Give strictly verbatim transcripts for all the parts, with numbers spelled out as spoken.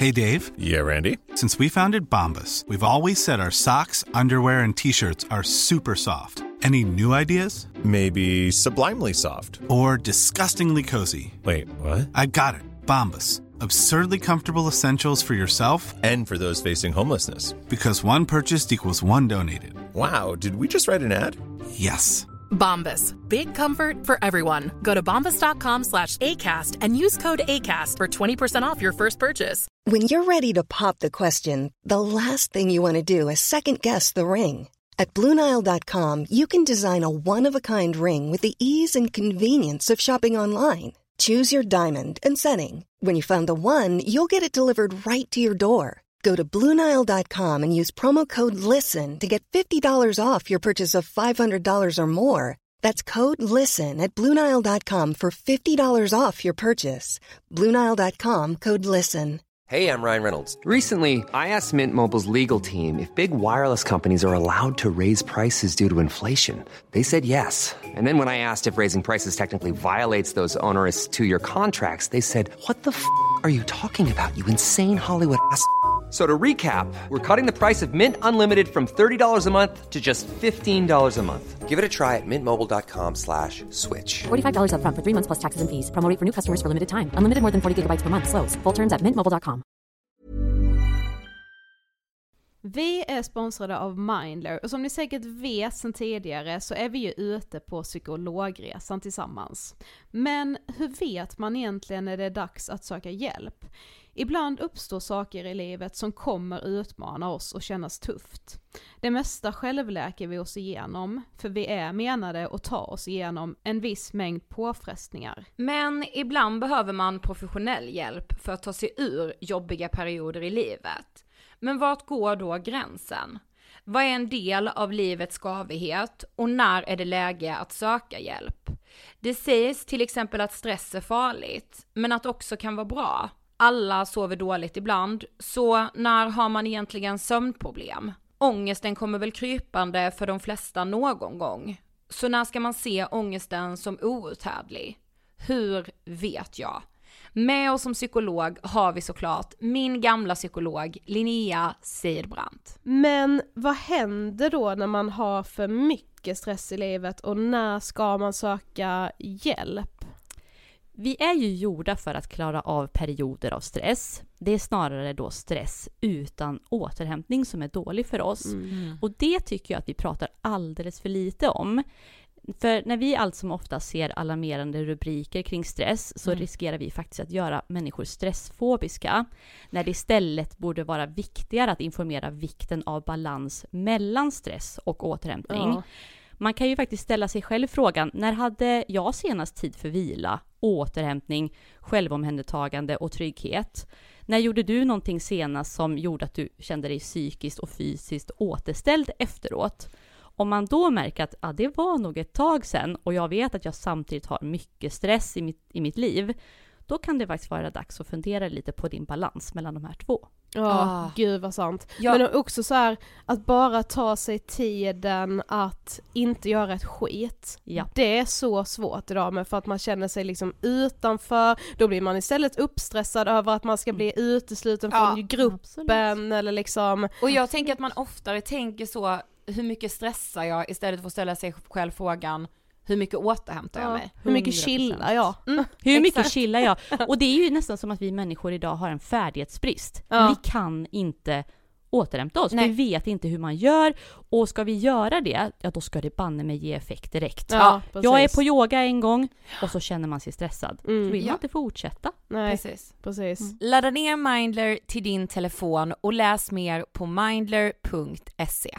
Hey, Dave. Yeah, Randy. Since we founded Bombas, we've always said our socks, underwear, and T-shirts are super soft. Any new ideas? Maybe sublimely soft. Or disgustingly cozy? Wait, what? I got it. Bombas. Absurdly comfortable essentials for yourself and for those facing homelessness. Because one purchased equals one donated. Wow, did we just write an ad? Yes. Bombas. Big comfort for everyone. Go to bombas.com slash ACAST and use code ACAST for twenty percent off your first purchase. When you're ready to pop the question, the last thing you want to do is second-guess the ring. At Blue Nile dot com, you can design a one-of-a-kind ring with the ease and convenience of shopping online. Choose your diamond and setting. When you find the one, you'll get it delivered right to your door. Go to Blue Nile dot com and use promo code LISTEN to get fifty dollars off your purchase of five hundred dollars or more. That's code LISTEN at Blue Nile dot com for fifty dollars off your purchase. Blue Nile dot com, code LISTEN. Hey, I'm Ryan Reynolds. Recently, I asked Mint Mobile's legal team if big wireless companies are allowed to raise prices due to inflation. They said yes. And then when I asked if raising prices technically violates those onerous two-year contracts, they said, what the f*** are you talking about, you insane Hollywood ass f- So to recap, we're cutting the price of Mint Unlimited from thirty dollars a month to just fifteen dollars a month. Give it a try at mintmobile.com slash switch. forty-five dollars up front for three months plus taxes and fees. Promo rate for new customers for limited time. Unlimited more than forty gigabytes per month. Slows full terms at mint mobile dot com. Vi är sponsrade av Mindler och som ni säkert vet sedan tidigare så är vi ju ute på psykologresan tillsammans. Men hur vet man egentligen när det är dags att söka hjälp? Ibland uppstår saker i livet som kommer utmana oss och kännas tufft. Det mesta självläker vi oss igenom, för vi är menade att ta oss igenom en viss mängd påfrestningar. Men ibland behöver man professionell hjälp för att ta sig ur jobbiga perioder i livet. Men vart går då gränsen? Vad är en del av livets skavighet och när är det läge att söka hjälp? Det sägs till exempel att stress är farligt, men att det också kan vara bra. Alla sover dåligt ibland, så när har man egentligen sömnproblem? Ångesten kommer väl krypande för de flesta någon gång. Så när ska man se ångesten som outhärdlig? Hur vet jag? Med oss som psykolog har vi såklart min gamla psykolog Linnea Seidbrant. Men vad händer då när man har för mycket stress i livet och när ska man söka hjälp? Vi är ju gjorda för att klara av perioder av stress. Det är snarare då stress utan återhämtning som är dålig för oss. Mm. Och det tycker jag att vi pratar alldeles för lite om. För när vi allt som ofta ser alarmerande rubriker kring stress så mm. riskerar vi faktiskt att göra människor stressfobiska. När det istället borde vara viktigare att informera vikten av balans mellan stress och återhämtning. Ja. Man kan ju faktiskt ställa sig själv frågan, när hade jag senast tid för vila, återhämtning, självomhändertagande och trygghet? När gjorde du någonting senast som gjorde att du kände dig psykiskt och fysiskt återställd efteråt? Om man då märker att ah, det var nog ett tag sedan och jag vet att jag samtidigt har mycket stress i mitt, i mitt liv, då kan det faktiskt vara dags att fundera lite på din balans mellan de här två. Ja, ah. Gud vad sant. Ja. Men också så här, att bara ta sig tiden att inte göra ett skit. Ja. Det är så svårt idag, men för att man känner sig liksom utanför, då blir man istället uppstressad över att man ska bli utesluten ja, från gruppen absolut. Eller liksom. Och jag tänker att man oftare tänker så, hur mycket stressar jag, istället för att ställa sig själv frågan, hur mycket återhämtar jag ja. mig? Hur mycket chillar jag? Mm. Hur mycket chillar jag? Och det är ju nästan som att vi människor idag har en färdighetsbrist. Ja. Vi kan inte återhämta oss. Nej. Vi vet inte hur man gör. Och ska vi göra det, ja då ska det banne mig ge effekt direkt. Ja, jag är på yoga en gång och så känner man sig stressad. Mm. Så vill man ja. inte fortsätta. Nej, precis. precis. Mm. Ladda ner Mindler till din telefon och läs mer på mindler punkt se.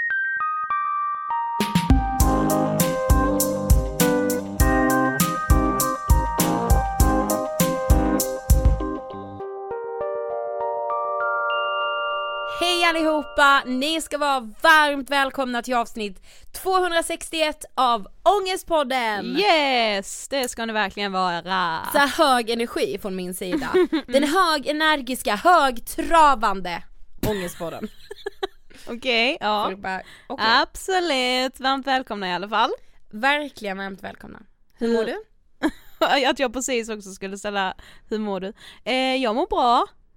Hej allihopa, ni ska vara varmt välkomna till avsnitt tvåhundrasextioett av Ångestpodden. Yes, det ska ni verkligen vara. Så hög energi från min sida. Den hög energiska, högtravande Ångestpodden. Okej, okay, ja. Bara, okay. Absolut, varmt välkomna i alla fall. Verkligen varmt välkomna. Hur mår du? Att jag precis också skulle ställa, hur mår du? Eh, jag mår bra.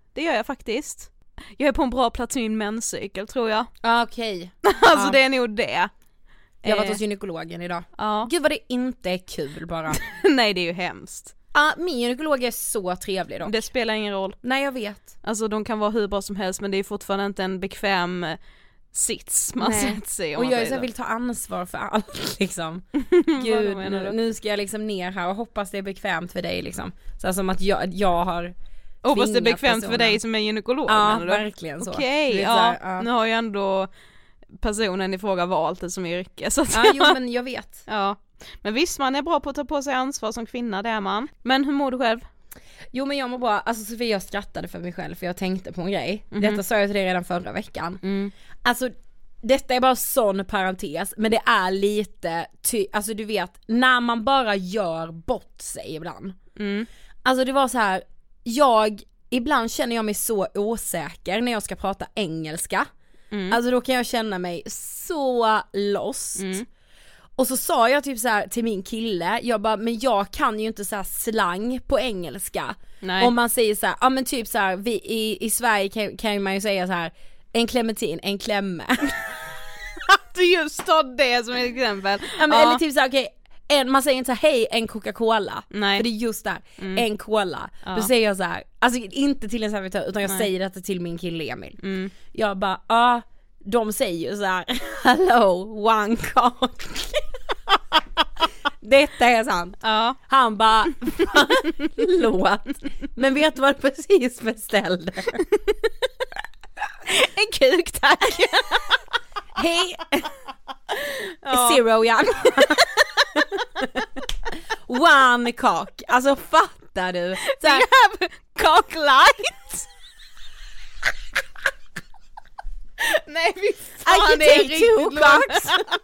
det gör jag faktiskt. Jag är på en bra plats i min menscykel, tror jag. Ah, okej. Alltså ja. det är nog det. Jag har varit hos gynekologen idag. Ja. Gud vad det inte är kul bara. Nej, det är ju hemskt. Ja, min gynekolog är så trevlig dock. Det spelar ingen roll. Nej, jag vet. Alltså de kan vara hur bra som helst, men det är fortfarande inte en bekväm sits man sätter sig. Och jag är så här, vill ta ansvar för allt liksom. Gud, nu, nu ska jag liksom ner här och hoppas det är bekvämt för dig liksom. Så här, som att jag, jag har hoppas det är bekvämt personen. För dig som är gynekolog. Ja, verkligen så. Okej, okay, ja, ja. Nu har ju ändå personen i fråga valt det som yrke. Så att ja, jo men jag vet. Ja. Men visst, man är bra på att ta på sig ansvar som kvinna, det är man. Men hur mår du själv? Jo men jag mår bra, alltså Sofie, jag skrattade för mig själv för jag tänkte på en grej. Mm-hmm. Detta sa jag till dig redan förra veckan. Mm. Alltså detta är bara sån parentes, men det är lite, ty- alltså du vet, när man bara gör bort sig ibland. Mm. Alltså det var så här, jag, ibland känner jag mig så osäker när jag ska prata engelska. Mm. Alltså då kan jag känna mig så lost. Mm. Och så sa jag typ så här till min kille, jag bara, men jag kan ju inte så här slang på engelska. Nej. Om man säger så här, ja men typ så här, vi i, i Sverige kan, kan man ju säga så här, en clementin, en klämme. Att du just tar det som ett exempel. Ja, men, ja. Eller typ så här, okej, okay, man säger inte så här, hej, en Coca-Cola. Nej. För det är just där, mm. en cola. Ja. Då säger jag så här, alltså inte till en servitör, utan jag Nej. säger detta till min kille Emil. Mm. Jag bara, ja, de säger ju så här, hello, one cock. Detta är sant. Ja. Han bara, förlåt. Men vet du vad du precis beställde? En kuk, tack. Hej. Ja. Zero young. One cock. Alltså fattar du? Så här, you have cock light. Nej, vi fan, I can take two cocks.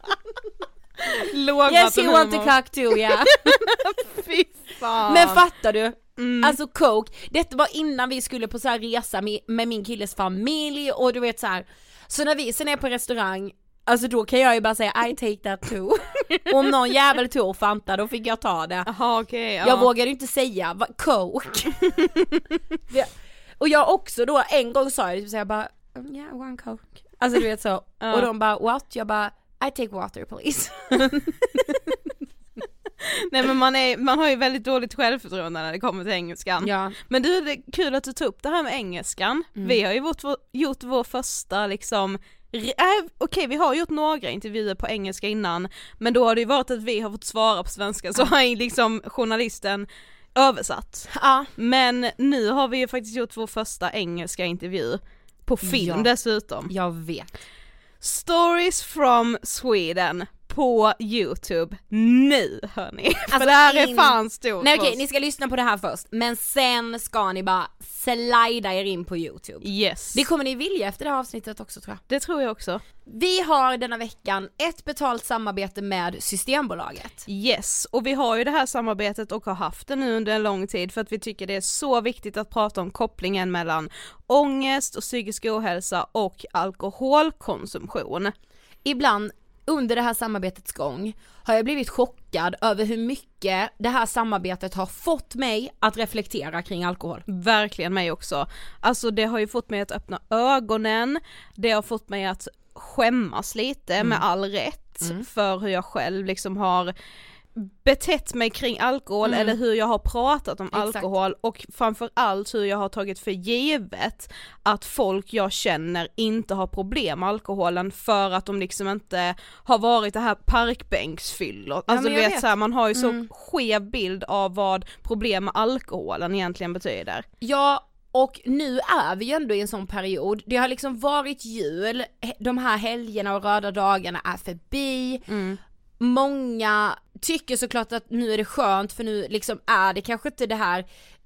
Yes, you want the cock too, yeah. Fy fan. Men fattar du? Mm. Alltså coke, detta var innan vi skulle på så här resa med, med min killes familj. Och du vet så här. Så när vi sen är på restaurang, alltså då kan jag ju bara säga I take that too. Om någon jävel tog Fanta, då fick jag ta det. Aha, okay, ja. Jag vågade inte säga va, coke. Och jag också då en gång sa jag så jag bara, yeah, one coke. Alltså du vet så. Uh. Och de bara, what? Jag bara, I take water please. Nej men man, är, man har ju väldigt dåligt självförtroende när det kommer till engelskan. Ja. Men du, det är kul att du tog upp det här med engelskan. Mm. Vi har ju gjort vår, gjort vår första liksom, äh, okej okay, vi har gjort några intervjuer på engelska innan, men då har det ju varit att vi har fått svara på svenska, så har ju liksom journalisten översatt. Ja. Men nu har vi ju faktiskt gjort vår första engelska intervju på film, ja. Dessutom. Jag vet. Stories from Sweden på YouTube nu, hörni. Alltså, för det här är fan stort. Nej okej, ni ska lyssna på det här först, men sen ska ni bara slida er in på YouTube. Yes. Det kommer ni vilja efter det här avsnittet också, tror jag. Det tror jag också. Vi har denna veckan ett betalt samarbete med Systembolaget. Yes, och vi har ju det här samarbetet och har haft det nu under en lång tid för att vi tycker det är så viktigt att prata om kopplingen mellan ångest och psykisk ohälsa och alkoholkonsumtion. Ibland under det här samarbetets gång har jag blivit chockad över hur mycket det här samarbetet har fått mig att reflektera kring alkohol. Verkligen mig också. Alltså det har ju fått mig att öppna ögonen, det har fått mig att skämmas lite mm. med all rätt mm. för hur jag själv liksom har betett mig kring alkohol mm. eller hur jag har pratat om Exakt. alkohol och framförallt hur jag har tagit för givet att folk jag känner inte har problem med alkoholen för att de liksom inte har varit det här parkbänksfyllor. Ja, alltså du vet, vet. Så här, man har ju så mm. skev bild av vad problem med alkoholen egentligen betyder. Ja, och nu är vi ju ändå i en sån period. Det har liksom varit jul, de här helgerna och röda dagarna är förbi. Mm. Många tycker såklart att nu är det skönt för nu liksom är det kanske inte det här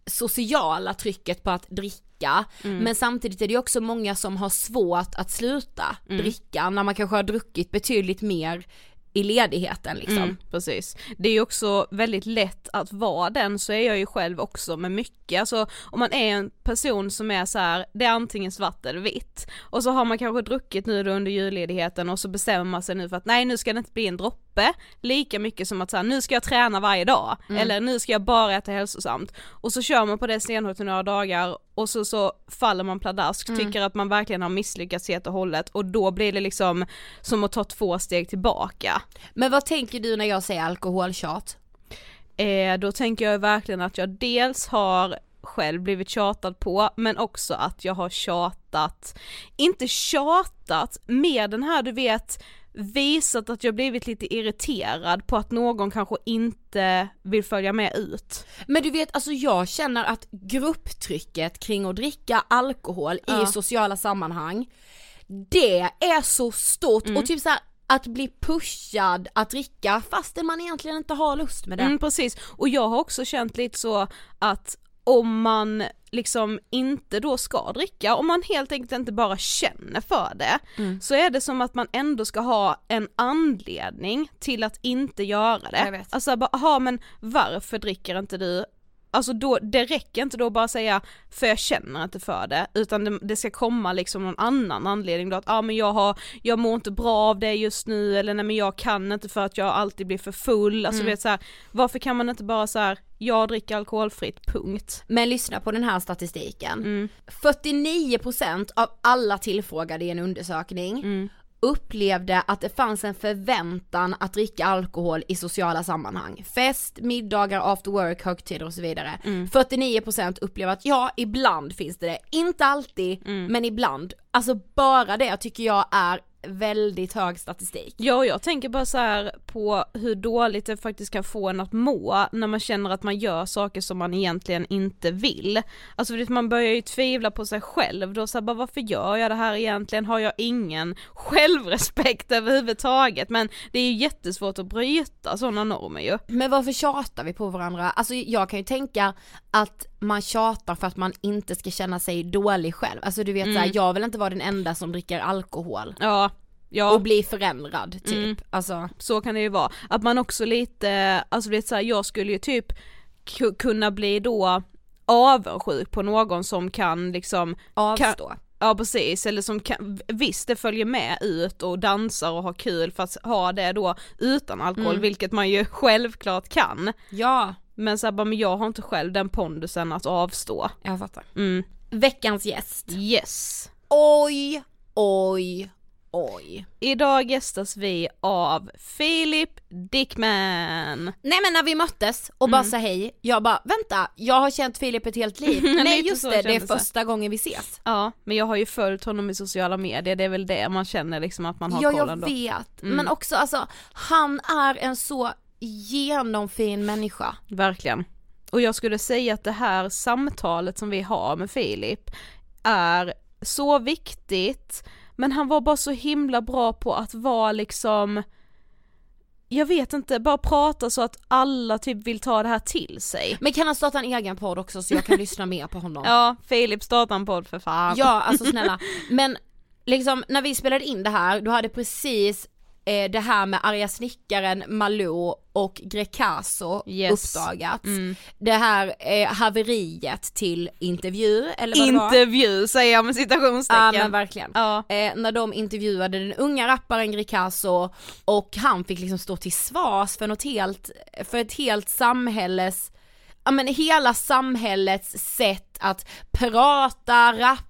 sociala trycket på att dricka mm. men samtidigt är det också många som har svårt att sluta mm. dricka när man kanske har druckit betydligt mer i ledigheten liksom. Mm, precis. Det är ju också väldigt lätt att vara den, så är jag ju själv också med mycket. Alltså om man är en person som är så här, det är antingen svart eller vitt. Och så har man kanske druckit nu under julledigheten och så bestämmer man sig nu för att nej, nu ska det inte bli en droppe uppe lika mycket som att så här, nu ska jag träna varje dag Mm. eller nu ska jag bara äta hälsosamt, och så kör man på det stenhårt i några dagar och så, så faller man pladask, Mm. tycker att man verkligen har misslyckats helt och hållet, och då blir det liksom som att ta två steg tillbaka. Men vad tänker du när jag säger alkoholtjat? Eh, då tänker jag verkligen att jag dels har själv blivit tjatad på, men också att jag har tjatat, inte tjatat, med den här, du vet, visat att jag blivit lite irriterad på att någon kanske inte vill följa med ut. Men du vet, alltså jag känner att grupptrycket kring att dricka alkohol Ja. i sociala sammanhang, det är så stort. Mm. Och typ så här, att bli pushad att dricka fastän man egentligen inte har lust med det. Mm, precis, och jag har också känt lite så att om man liksom inte då ska dricka, om man helt enkelt inte bara känner för det, Mm. så är det som att man ändå ska ha en anledning till att inte göra det. Jag vet. Alltså bara, aha, men varför dricker inte du? Alltså då, det räcker inte då bara säga för jag känner inte för det, utan det, det ska komma liksom någon annan anledning då, att ah, men jag, har, jag mår inte bra av det just nu, eller nej men jag kan inte för att jag alltid blir för full, alltså Mm. vet så här, varför kan man inte bara så här, jag dricker alkoholfritt, punkt. Men lyssna på den här statistiken. Mm. fyrtionio procent av alla tillfrågade i en undersökning Mm. upplevde att det fanns en förväntan att dricka alkohol i sociala sammanhang. Fest, middagar, after work, högtider och så vidare. Mm. fyrtionio procent upplever att ja, ibland finns det det. Inte alltid, Mm. men ibland. Alltså bara det tycker jag är väldigt hög statistik. Ja, jag tänker bara så här på hur dåligt det faktiskt kan få en att må när man känner att man gör saker som man egentligen inte vill. Alltså vet, man börjar ju tvivla på sig själv då, så här, bara, varför gör jag det här egentligen? Har jag ingen självrespekt överhuvudtaget? Men det är ju jättesvårt att bryta sådana normer ju. Men varför tjatar vi på varandra? Alltså jag kan ju tänka att man tjatar för att man inte ska känna sig dålig själv. Alltså du vet Mm. såhär, jag vill inte vara den enda som dricker alkohol. Ja, ja. Och bli förändrad typ. Mm. Alltså. Så kan det ju vara. Att man också lite, alltså vet så här, jag skulle ju typ k- kunna bli då avundsjuk på någon som kan liksom Avstå. Kan, ja precis, eller som kan, visst det följer med ut och dansar och har kul för att ha det då utan alkohol, Mm. vilket man ju självklart kan. Ja. Men så här, bara, men jag har inte själv den pondusen att avstå. Jag fattar. Mm. Veckans gäst. Yes. Oj, oj, oj. Idag gästas vi av Filip Dickman. Nej men när vi möttes och bara sa hej, jag bara vänta, jag har känt Filip ett helt liv. Nej Lite just så det, det är kändes det. första gången vi ses. Ja, men jag har ju följt honom i sociala medier, det är väl det man känner liksom att man har Ja koll jag ändå. vet, Mm. men också alltså, han är en så genomfin människa. Verkligen. Och jag skulle säga att det här samtalet som vi har med Filip är så viktigt, men han var bara så himla bra på att vara liksom, jag vet inte, bara prata så att alla typ vill ta det här till sig. Men kan han starta en egen podd också så jag kan lyssna mer på honom? Ja, Filip startar en podd för fan. Ja, alltså snälla. Men liksom när vi spelade in det här, du hade precis eh, det här med arga snickaren, Malou och Grecaso Yes. uppdagats. Mm. Det här eh, haveriet till intervju, eller vad det var. Intervju säger jag med citationstecken. Ja men verkligen. Ja. Eh, när de intervjuade den unga rapparen Grecaso och han fick liksom stå till svars för något helt, för ett helt samhälles, ja men hela samhällets sätt att prata, rappa,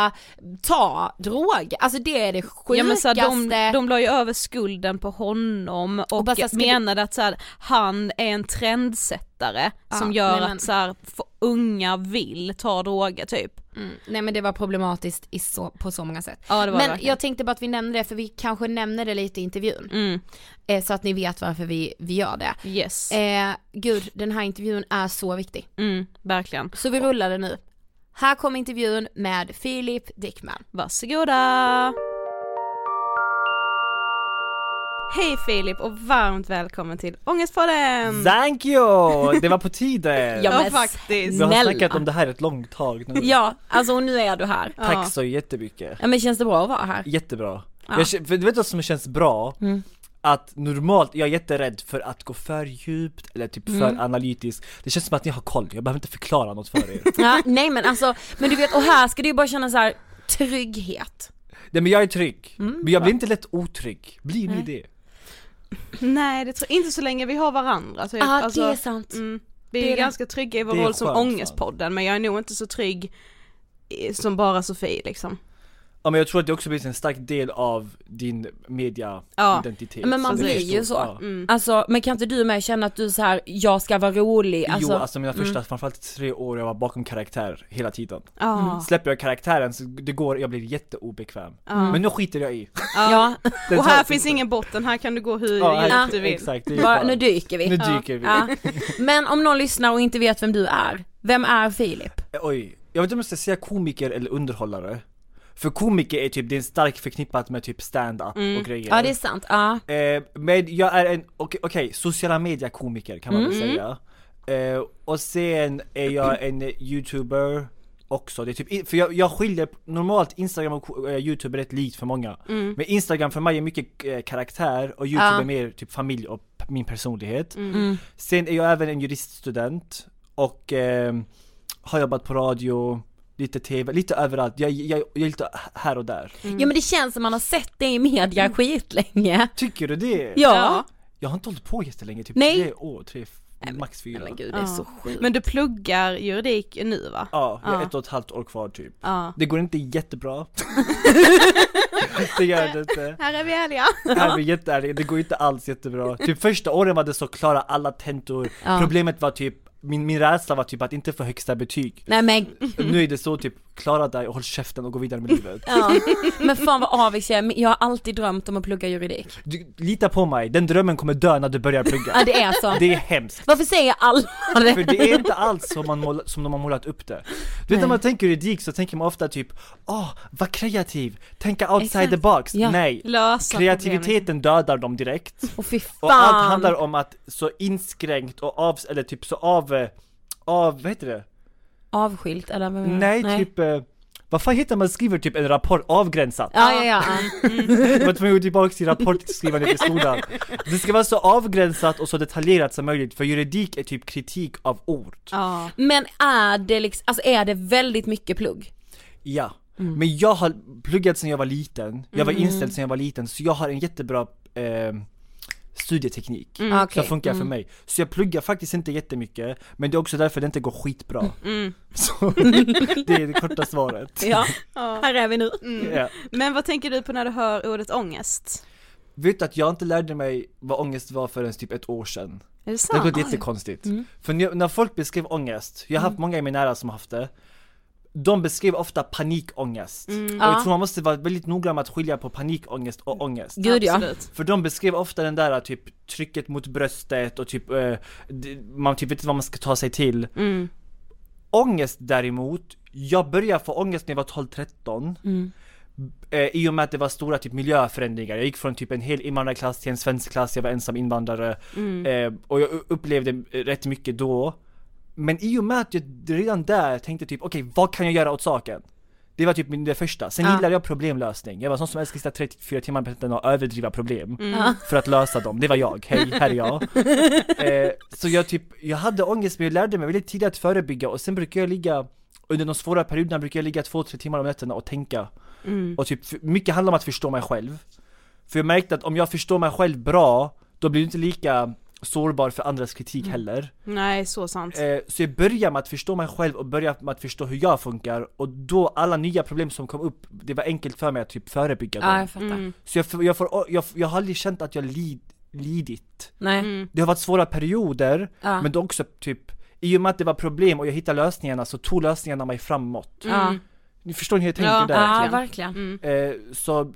ta drog. Alltså det är det sjukaste. Ja, men så här, de, de la ju över skulden på honom och, Och bara så här, ska menade att så här, han är en trendsättare Ja, som gör nej, men- att så här, f- unga vill ta droger typ. Mm. Nej men det var problematiskt i så, på så många sätt. Ja, det var men verkligen. jag tänkte bara att vi nämner det för vi kanske nämner det lite i intervjun. Mm. Eh, så att ni vet varför vi, vi gör det. Yes. Eh, gud, den här intervjun är så viktig. Mm, verkligen. Så vi rullar den nu. Här kommer intervjun med Filip Dickman. Varsågoda! Hej Filip och varmt välkommen till Ångestpodden! Thank you! Det var på tiden! Ja, Ja men faktiskt. Vi har snälla. snackat om det här ett långt tag nu. Ja, alltså och nu är du här. Tack Ja. så jättemycket. Ja men känns det bra att vara här? Jättebra. Ja. Jag, kä- för du vet vad som känns bra? Mm. Att normalt, jag är jätterädd för att gå för djupt eller typ för Mm. analytiskt. Det känns som att ni har koll, jag behöver inte förklara något för er. Ja, nej men alltså, men du vet, och här ska du ju bara känna så här trygghet. Nej men jag är trygg, Mm, men jag blir bra. inte lätt otrygg. Blir ni Nej. det? Nej, det tror inte så länge vi har varandra. Typ. Ja, alltså, det är sant. Mm, vi är, det är ganska trygga i vår Det är roll som skönt, Ångestpodden, men jag är nog inte så trygg i- som bara Sofie liksom. Ja men jag tror att det också blir en stark del av din media-identitet. Ja, men man Så blir det är ju stort, så. ja. Mm. Alltså, men kan inte du med känna att du så här, jag ska vara rolig? Alltså, Jo, alltså mina första, mm. framförallt tre år jag var bakom karaktär hela tiden. Ja. Släpper jag karaktären så det går, jag blir jätteobekväm. Ja. Men nu skiter jag i. Ja, Den Och här tar- finns ingen botten, här kan du gå hur Ja, djupt här- du vill. Exakt, det är bara, fan. nu dyker vi. Nu Ja. dyker vi. Ja. Men om någon lyssnar och inte vet vem du är, vem är Filip? Oj, jag vet inte om jag ska säga komiker eller underhållare. För komiker är typ, det är starkt förknippat med typ stand-up Mm. och grejer. Ja, det är sant. Ja. Eh, men jag är en, okej, okay, sociala media-komiker kan man väl Mm. säga. Eh, och sen är jag en YouTuber också. Det är typ, för jag, jag skiljer, normalt Instagram och eh, YouTube är rätt likt för många. Mm. Men Instagram för mig är mycket eh, karaktär och YouTube Ja. är mer typ familj och p- min personlighet. Mm. Sen är jag även en juriststudent och eh, har jobbat på radio, lite tv, lite överallt. Jag, jag, jag är lite här och där. Ja, men det känns som man har sett det i media skitlänge. Tycker du det? Ja. Jag har inte hållit på jättelänge, typ Nej. tre år, tre, max fyra. Men gud, det är så sjukt. Men du pluggar juridik nu va? Ja, jag har Ja. ett och ett halvt år kvar typ. Ja. Det går inte jättebra. Det gör det inte. Här är vi ärliga. Här är vi jätteärliga, det går inte alls jättebra. Typ första åren var det så klara alla tentor. Ja. Problemet var typ, min, min rädsla var typ att inte få högsta betyg. Nej men, Nu är det så typ, klara dig och håll käften och gå vidare med livet. ja. Men fan vad avig jag är. Jag har alltid drömt om att plugga juridik. Du, lita på mig, den drömmen kommer dö när du börjar plugga. Ja, det är så. Det är hemskt. Varför säger alla det? För det är inte alls som, man mål, som de har målat upp det. Du vet när man tänker juridik så tänker man ofta typ, åh, oh, var kreativ, tänka outside Exakt. the box. Ja. Nej, Lösa kreativiteten dödar dem direkt. Och fy fan. Och allt handlar om att så inskränkt och av, eller typ så av, av, vad heter det? Avskilt eller vad menar du? Nej, typ, eh, vad fan heter man skriver typ en rapport avgränsat? Ja, ja, ja. Jag var tvungen att gå tillbaka till rapportskrivandet i skolan. Det ska vara så avgränsat och så detaljerat som möjligt, för juridik är typ kritik av ord. Ja. Men är det liksom, alltså är det väldigt mycket plugg? Ja, men jag har pluggat sedan jag var liten. Jag var Mm. inställd sedan jag var liten, så jag har en jättebra eh, studieteknik Mm. Okej. som funkar för Mm. mig. Så jag pluggar faktiskt inte jättemycket, men det är också därför det inte går skitbra. Mm. Så det är det korta svaret. Ja, Ja. här är vi nu. Mm. Ja. Men vad tänker du på när du hör ordet ångest? Vet du att jag inte lärde mig vad ångest var förrän typ ett år sedan. Är det Det har sant? gått jättekonstigt. Mm. För när, när folk beskrev ångest, jag har haft många i min nära som har haft det, de beskrev ofta panikångest. Mm. Och jag Ja. tror man måste vara väldigt noggrann med att skilja på panikångest och ångest. Gud ja. Absolut. För de beskrev ofta den där typ trycket mot bröstet och typ eh, d- man typ vet inte vad man ska ta sig till. Mm. Ångest däremot, jag började få ångest när jag var tolv tretton. Mm. Eh, I och med att det var stora typ miljöförändringar. Jag gick från typ en hel invandrarklass till en svensk klass, jag var ensam invandrare. Mm. Eh, och jag u- upplevde eh, rätt mycket då. Men i och med att jag redan där tänkte typ, okej, okay, vad kan jag göra åt saken? Det var typ min, det första. Sen Ja. gillade jag problemlösning. Jag var sån som älskade sitta trettiofyra timmar på natten och överdriva problem Ja. för att lösa dem. Det var jag. Hej, här är jag. eh, så jag typ, jag hade ångest, men jag lärde mig väldigt tidigt att förebygga. Och sen brukar jag ligga, under de svåra perioderna brukar jag ligga två, tre timmar om nätterna och tänka. Mm. Och typ, mycket handlar om att förstå mig själv. För jag märkte att om jag förstår mig själv bra, då blir det inte lika sårbar för andras kritik heller. Nej, så sant. Eh, så jag börjar med att förstå mig själv och börjar med att förstå hur jag funkar. Och då alla nya problem som kom upp, det var enkelt för mig att typ förebygga Ja, dem. jag fattar. Mm. Så jag, jag, får, jag, jag har aldrig känt att jag lid, lidit. Nej. Mm. Det har varit svåra perioder, Ja. men det också typ, i och med att det var problem och jag hittade lösningarna, så tog lösningarna mig framåt. Ja. Ni förstår hur jag tänker Ja, där? Ja, verkligen. verkligen. Mm. Eh, så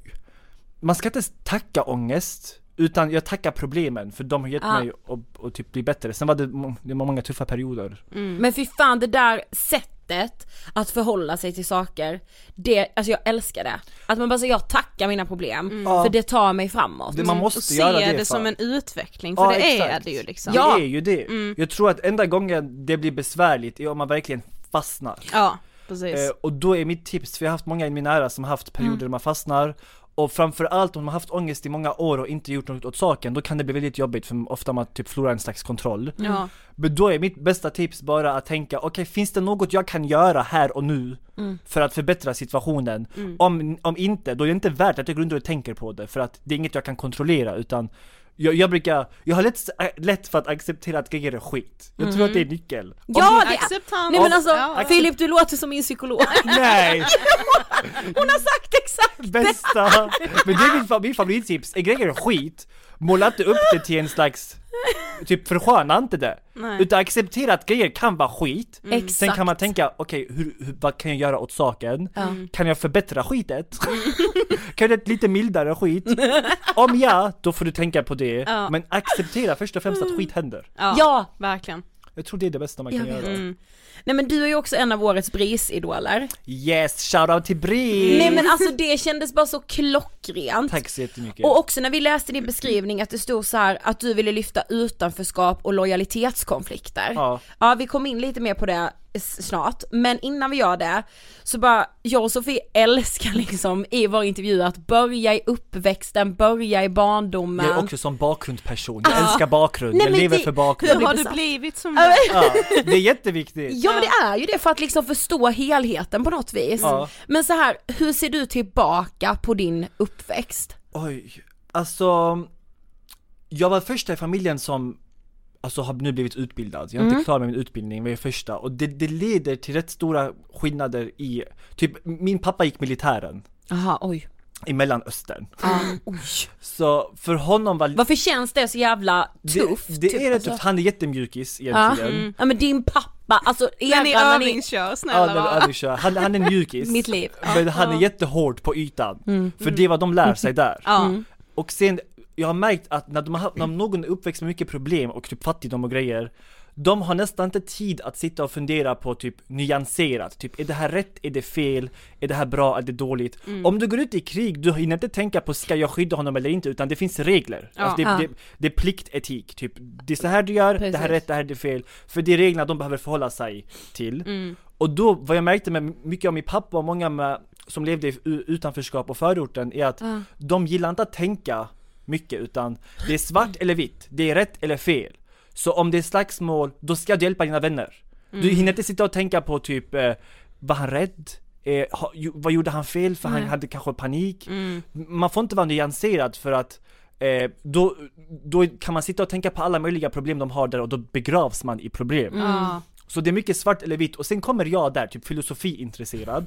man ska inte tacka ångest, utan jag tackar problemen, för de har gett Ja. mig att, att typ bli bättre. Sen var det, må- det var många tuffa perioder. Mm. Men fy fan, det där sättet att förhålla sig till saker, det, alltså jag älskar det. Att man bara säger, jag tackar mina problem, Ja. för det tar mig framåt. Det, man måste Och se göra det, det, som fan. en utveckling, för Ja, det är exakt. det ju liksom. Ja. Det är ju det. Mm. Jag tror att enda gången det blir besvärligt är om man verkligen fastnar. Ja, precis. Eh, och då är mitt tips, för jag har haft många i min nära som har haft perioder där man fastnar. Och framförallt om man har haft ångest i många år och inte gjort något åt saken, då kan det bli väldigt jobbigt, för ofta man typ förlorar en slags kontroll. Ja. Men då är mitt bästa tips bara att tänka, okej, okay, finns det något jag kan göra här och nu Mm. för att förbättra situationen? Mm. Om, om inte, då är det inte värt att jag går runt och tänker på det, för att det är inget jag kan kontrollera, utan Jag, jag brukar, jag har lätt, lätt för att acceptera att grejer är skit. Jag mm. tror att det är nyckel. Ja, det acceptans. Nej men alltså, ja. Filip, du låter som min psykolog. Nej! Hon har sagt exakt bästa. Men det är min, min favorittips. Är grejer skit, måla inte upp det till en slags typ försköna inte det. Nej. Utan acceptera att grejer kan vara skit. Mm. Sen kan man tänka, okej, okay, hur, hur, vad kan jag göra åt saken? Mm. Kan jag förbättra skitet? Kan det lite mildare skit? Om ja, då får du tänka på det. Ja. Men acceptera först och främst att skit händer. Ja, ja. Verkligen. Jag tror det är det bästa man kan ja. göra. Mm. Nej men du är ju också en av årets Bris-idoler. Yes, shoutout till Bris! Nej men alltså det kändes bara så klockrent. Tack så jättemycket. Och också när vi läste din beskrivning att det stod så här att du ville lyfta utanförskap och lojalitetskonflikter. Ja. Ja, vi kom in lite mer på det snart. Men innan vi gör det så bara, jag och Sofie älskar liksom i vår intervju att börja i uppväxten, börja i barndomen. Jag är också som bakgrundsperson. Jag ah. älskar bakgrund. Nej, jag lever det, för bakgrund. Hur har du blivit som ja, det är jätteviktigt. Ja, men det är ju det för att liksom förstå helheten på något vis. Ja. Men så här, hur ser du tillbaka på din uppväxt? Oj, alltså jag var första i familjen som alltså har nu blivit utbildad. Jag är mm. inte klar med min utbildning, men jag är första. Och det, det leder till rätt stora skillnader i, typ min pappa gick militären. Aha, oj. I Mellanöstern. Mm. Oj. Så för honom var... Varför känns det så jävla tufft? Det, det typ, är rätt alltså. tufft. Han är jättemjukis egentligen. Ja, mm. ja men din pappa, alltså... Den är övningskör, snälla. Ja, övningskör. Han, han är mjukis. Mitt liv. Men han är jättehård på ytan. Mm. För det är vad de lär sig där. Mm. Och sen... Jag har märkt att när, de har, när någon är uppväxt med mycket problem och typ fattigdom och grejer, de har nästan inte tid att sitta och fundera på typ nyanserat, typ är det här rätt, är det fel, är det här bra, är det dåligt? Mm. Om du går ut i krig, du hinner inte tänka på ska jag skydda honom eller inte, utan det finns regler. Ja. Alltså det, ja. det, det är pliktetik, typ det är så här du gör, Precis. det här är rätt, det här är det fel. För det är reglerna de behöver förhålla sig till. Mm. Och då, vad jag märkte med mycket av min pappa och många med, som levde i utanförskap och förorten är att ja. de gillar inte att tänka mycket, utan det är svart eller vitt, det är rätt eller fel. Så om det är slagsmål, då ska du hjälpa dina vänner. Mm. Du hinner inte sitta och tänka på typ eh, var han rädd? Eh, ha, ju, vad gjorde han fel? För mm. han hade kanske panik. Mm. Man får inte vara nyanserad för att eh, då, då kan man sitta och tänka på alla möjliga problem de har där och då begravs man i problem. Mm. Så det är mycket svart eller vitt. Och sen kommer jag där, typ filosofiintresserad.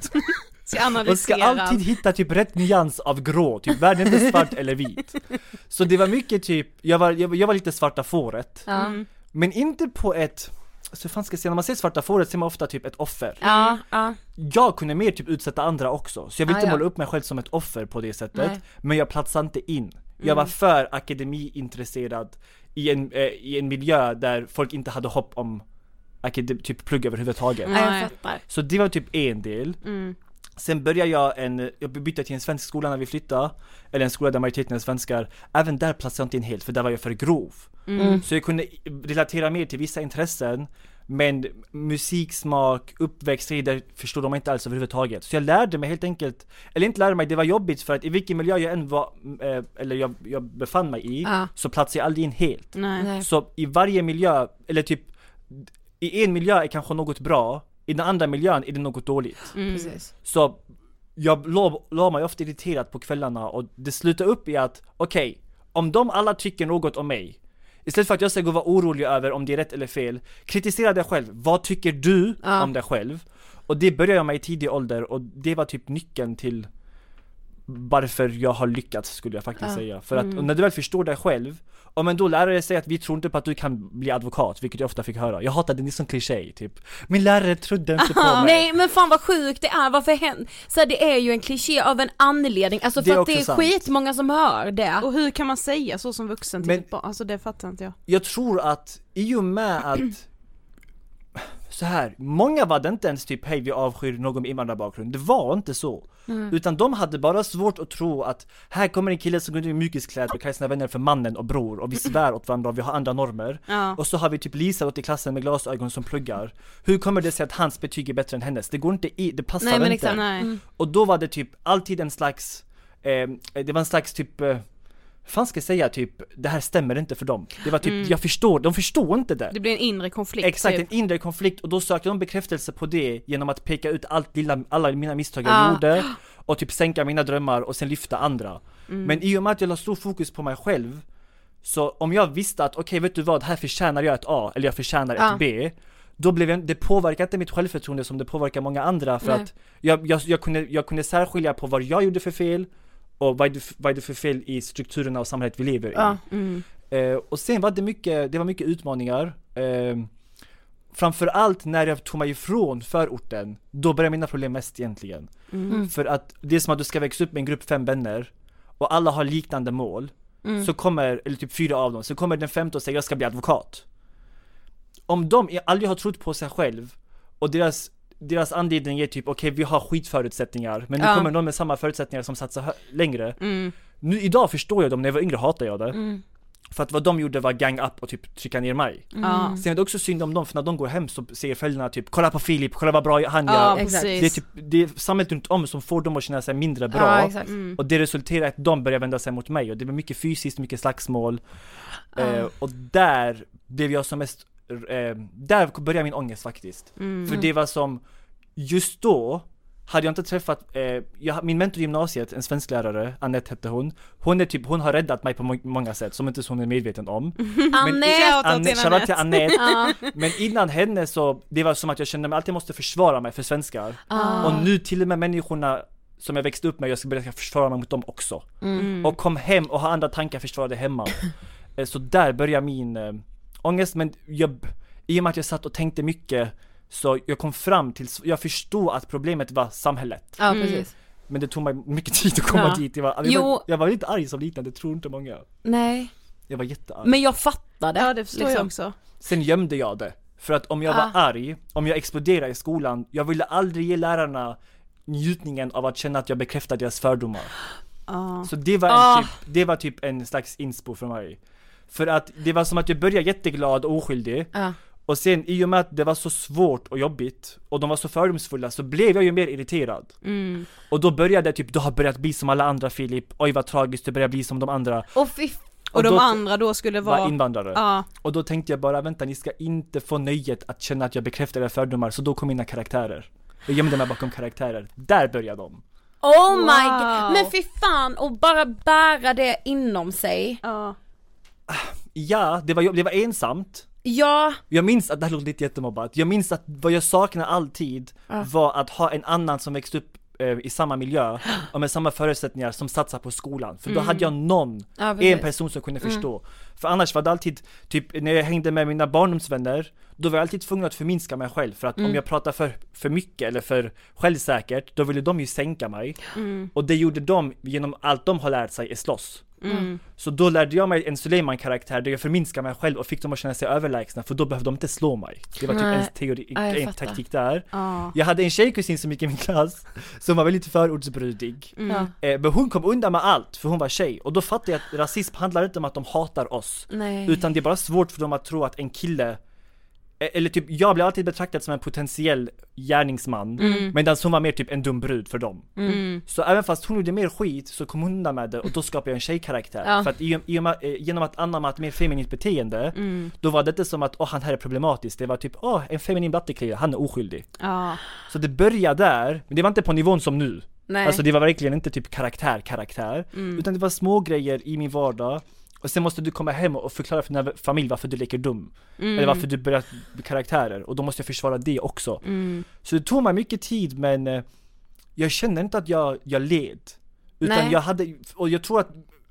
Ska och ska alltid hitta typ rätt nyans av grå. Typ världen är svart eller vit. Så det var mycket typ, jag var, jag, jag var lite svarta fåret. Mm. Men inte på ett, så fan ska jag säga, när man ser svarta fåret ser man ofta typ ett offer. Ja, ja. Jag kunde mer typ utsätta andra också. Så jag vill ah, inte ja. måla upp mig själv som ett offer på det sättet. Nej. Men jag platsade inte in. Jag var för akademiintresserad i en, eh, i en miljö där folk inte hade hopp om akademi, typ plugg överhuvudtaget. Nej, jag fattar. Så det var typ en del. Mm. Sen började jag en, jag bytte till en svensk skola när vi flyttade. Eller en skola där majoriteten är svenskar. Även där platsade jag inte in helt, för där var jag för grov. Mm. Så jag kunde relatera mer till vissa intressen. Men musiksmak, uppväxttider förstod de inte alls överhuvudtaget. Så jag lärde mig helt enkelt, eller inte lärde mig, det var jobbigt för att i vilken miljö jag än var, eh, eller jag, jag befann mig i, ah. så platsade jag aldrig in helt. Nej. Så i varje miljö, eller typ i en miljö är kanske något bra, i den andra miljön är det något dåligt. Mm. Precis. Så jag la mig ofta irriterat på kvällarna och det slutade upp i att okej, okay, om de alla tycker något om mig, istället för att jag ska gå och vara orolig över om det är rätt eller fel, kritisera dig själv. Vad tycker du ja. om dig själv? Och det började jag med i tidig ålder och det var typ nyckeln till varför jag har lyckats, skulle jag faktiskt ja. säga. För att mm. när du väl förstår dig själv, och men då lärare säger att vi tror inte på att du kan bli advokat, vilket jag ofta fick höra. Jag hatade det som kliché, typ. Min lärare trodde inte på mig. Nej, men fan vad sjukt det är. Varför händer? Så det är ju en kliché av en anledning. Alltså för det att det är sant. Skitmånga som hör det. Och hur kan man säga så som vuxen till ett barn? Alltså det fattar inte jag. Jag tror att i och med att så här, många var det inte ens typ hej vi avskyr någon med invandrarbakgrund. Det var inte så. Mm. Utan de hade bara svårt att tro att här kommer en kille som går in i mjukiskläder och kallar sina vänner för mannen och bror och vi svär åt varandra och vi har andra normer. Ja. Och så har vi typ Lisa åt i klassen med glasögon som pluggar. Hur kommer det sig att hans betyg är bättre än hennes? Det går inte i, det passar nej, men inte. Exakt, nej. Mm. Och då var det typ alltid en slags eh, det var en slags typ eh, fan ska jag säga typ, det här stämmer inte för dem. Det var typ, mm. jag förstår, de förstår inte det. Det blir en inre konflikt. Exakt, typ. en inre konflikt. Och då sökte de bekräftelse på det genom att peka ut allt lilla, alla mina misstag jag ah. gjorde och typ sänka mina drömmar och sen lyfta andra. Mm. Men i och med att jag la stor fokus på mig själv Så om jag visste att okej, okay, vet du vad, här förtjänar jag ett A eller jag förtjänar ja. ett B, då blev jag, det påverkar inte mitt självförtroende som det påverkar många andra, för Nej. att jag, jag, jag, kunde, jag kunde särskilja på vad jag gjorde för fel och vad är det, vad är det för fel i strukturerna av samhället vi lever i. Ja. Mm. Eh, och sen var det mycket, det var mycket utmaningar. Eh, framförallt när jag tog mig ifrån förorten, då började mina problem mest egentligen. Mm. För att det är som att du ska växa upp med en grupp fem vänner och alla har liknande mål. Mm. Så kommer, eller typ fyra av dem, så kommer den femte och säger jag ska bli advokat. Om de aldrig har trott på sig själv och deras, deras anledning är typ okej, okay, vi har skitförutsättningar, men nu ja. kommer någon med samma förutsättningar som satsar hö- längre. Mm. Nu idag förstår jag dem, när jag var yngre hatade jag det. Mm. För att vad de gjorde var gang up och typ trycka ner mig. Mm. Sen är det också synd om dem, för när de går hem så säger föräldrarna typ kolla på Filip, kolla vad bra han gör. Ja, exakt. Det är typ det är samhället runt om som får dem att känna sig mindre bra. Ja, exakt. Mm. Och det resulterar i att de börjar vända sig mot mig. Och det blir mycket fysiskt, mycket slagsmål. Mm. Eh, och där blev jag som mest eh, där började min ångest faktiskt. Mm. För det var som just då hade jag inte träffat, eh, jag, min mentor i gymnasiet, en svensklärare, Annette hette hon. Hon är typ, hon har räddat mig på må- många sätt som inte hon är medveten om. Annette! Annette, Annette, Annette. Ja. Men innan henne så, det var som att jag kände mig alltid måste försvara mig för svenskar. Ah. Och nu till och med människorna som jag växte upp med, jag ska börja försvara mig mot dem också. Mm. Och kom hem och ha andra tankar, försvara det hemma. Så där började min äh, ångest, men jag, i och med att jag satt och tänkte mycket, så jag kom fram till, jag förstod att problemet var samhället. Ja, precis. Mm. Men det tog mig mycket tid att komma ja. dit. Jag var, jag, var, jag var lite arg som liten, det tror inte många. Nej. Jag var jättearg. Men jag fattade. Ja, det förstår liksom. jag också. Sen gömde jag det. För att om jag ah. var arg, om jag exploderade i skolan, jag ville aldrig ge lärarna njutningen av att känna att jag bekräftade deras fördomar. Ah. Så det var, en ah. typ, det var typ en slags inspo för mig. För att det var som att jag började jätteglad och oskyldig. Ah. Och sen i och med att det var så svårt och jobbigt och de var så fördomsfulla, så blev jag ju mer irriterad. Mm. Och då började jag typ, du har börjat bli som alla andra, Filip. Oj vad tragiskt, du börjar bli som de andra. Och, fy- och, och de då, andra då skulle vara var invandrare. Ja. Och då tänkte jag bara, vänta, ni ska inte få nöjet att känna att jag bekräftar era fördomar. Så då kom mina karaktärer. Jag gömde mig bakom karaktärer. Där började de. Oh wow. my god, men fy fan, och bara bära det inom sig. Ja, ja det, var, det var ensamt. Ja. Jag minns att det här låter lite jättemobbat. Jag minns att vad jag saknade alltid ja. var att ha en annan som växte upp eh, i samma miljö och med samma förutsättningar som satsar på skolan. För då mm. hade jag någon, ja, en person som kunde förstå. Mm. För annars var det alltid, typ när jag hängde med mina barndomsvänner, då var jag alltid tvungen att förminska mig själv. För att mm. om jag pratar för, för mycket eller för självsäkert, då ville de ju sänka mig. Mm. Och det gjorde de genom allt de har lärt sig är slåss. Mm. Så då lärde jag mig en Suleiman-karaktär där jag förminskade mig själv och fick dem att känna sig överlägsna, för då behövde de inte slå mig. Det var typ Nej. en teori, Aj, en taktik där. Ah. Jag hade en tjejkusin som gick i min klass som var väldigt förortsbrudig. Mm. Eh, men hon kom undan med allt för hon var tjej. Och då fattade jag att rasism handlar inte om att de hatar oss. Nej. Utan det är bara svårt för dem att tro att en kille, eller typ, jag blev alltid betraktad som en potentiell gärningsman, mm. medan hon var mer typ en dum brud för dem. Mm. Så även fast hon gjorde mer skit så kom hon undan med det, och då skapade jag en tjejkaraktär. Ja. För att i, i, i, genom att anamma ett mer feminint beteende, mm. då var det inte som att åh, han här är problematisk. Det var typ, åh, en feminin blattekille, han är oskyldig. Ja. Så det började där, men det var inte på nivån som nu. Nej. Alltså det var verkligen inte typ karaktär, karaktär. Mm. Utan det var små grejer i min vardag. Och sen måste du komma hem och förklara för din familj varför du leker dum. Mm. Eller varför du börjar med karaktärer. Och då måste jag försvara det också. Mm. Så det tog mig mycket tid, men eh, jag kände inte att jag, jag led. Utan Nej. jag hade, och jag tror att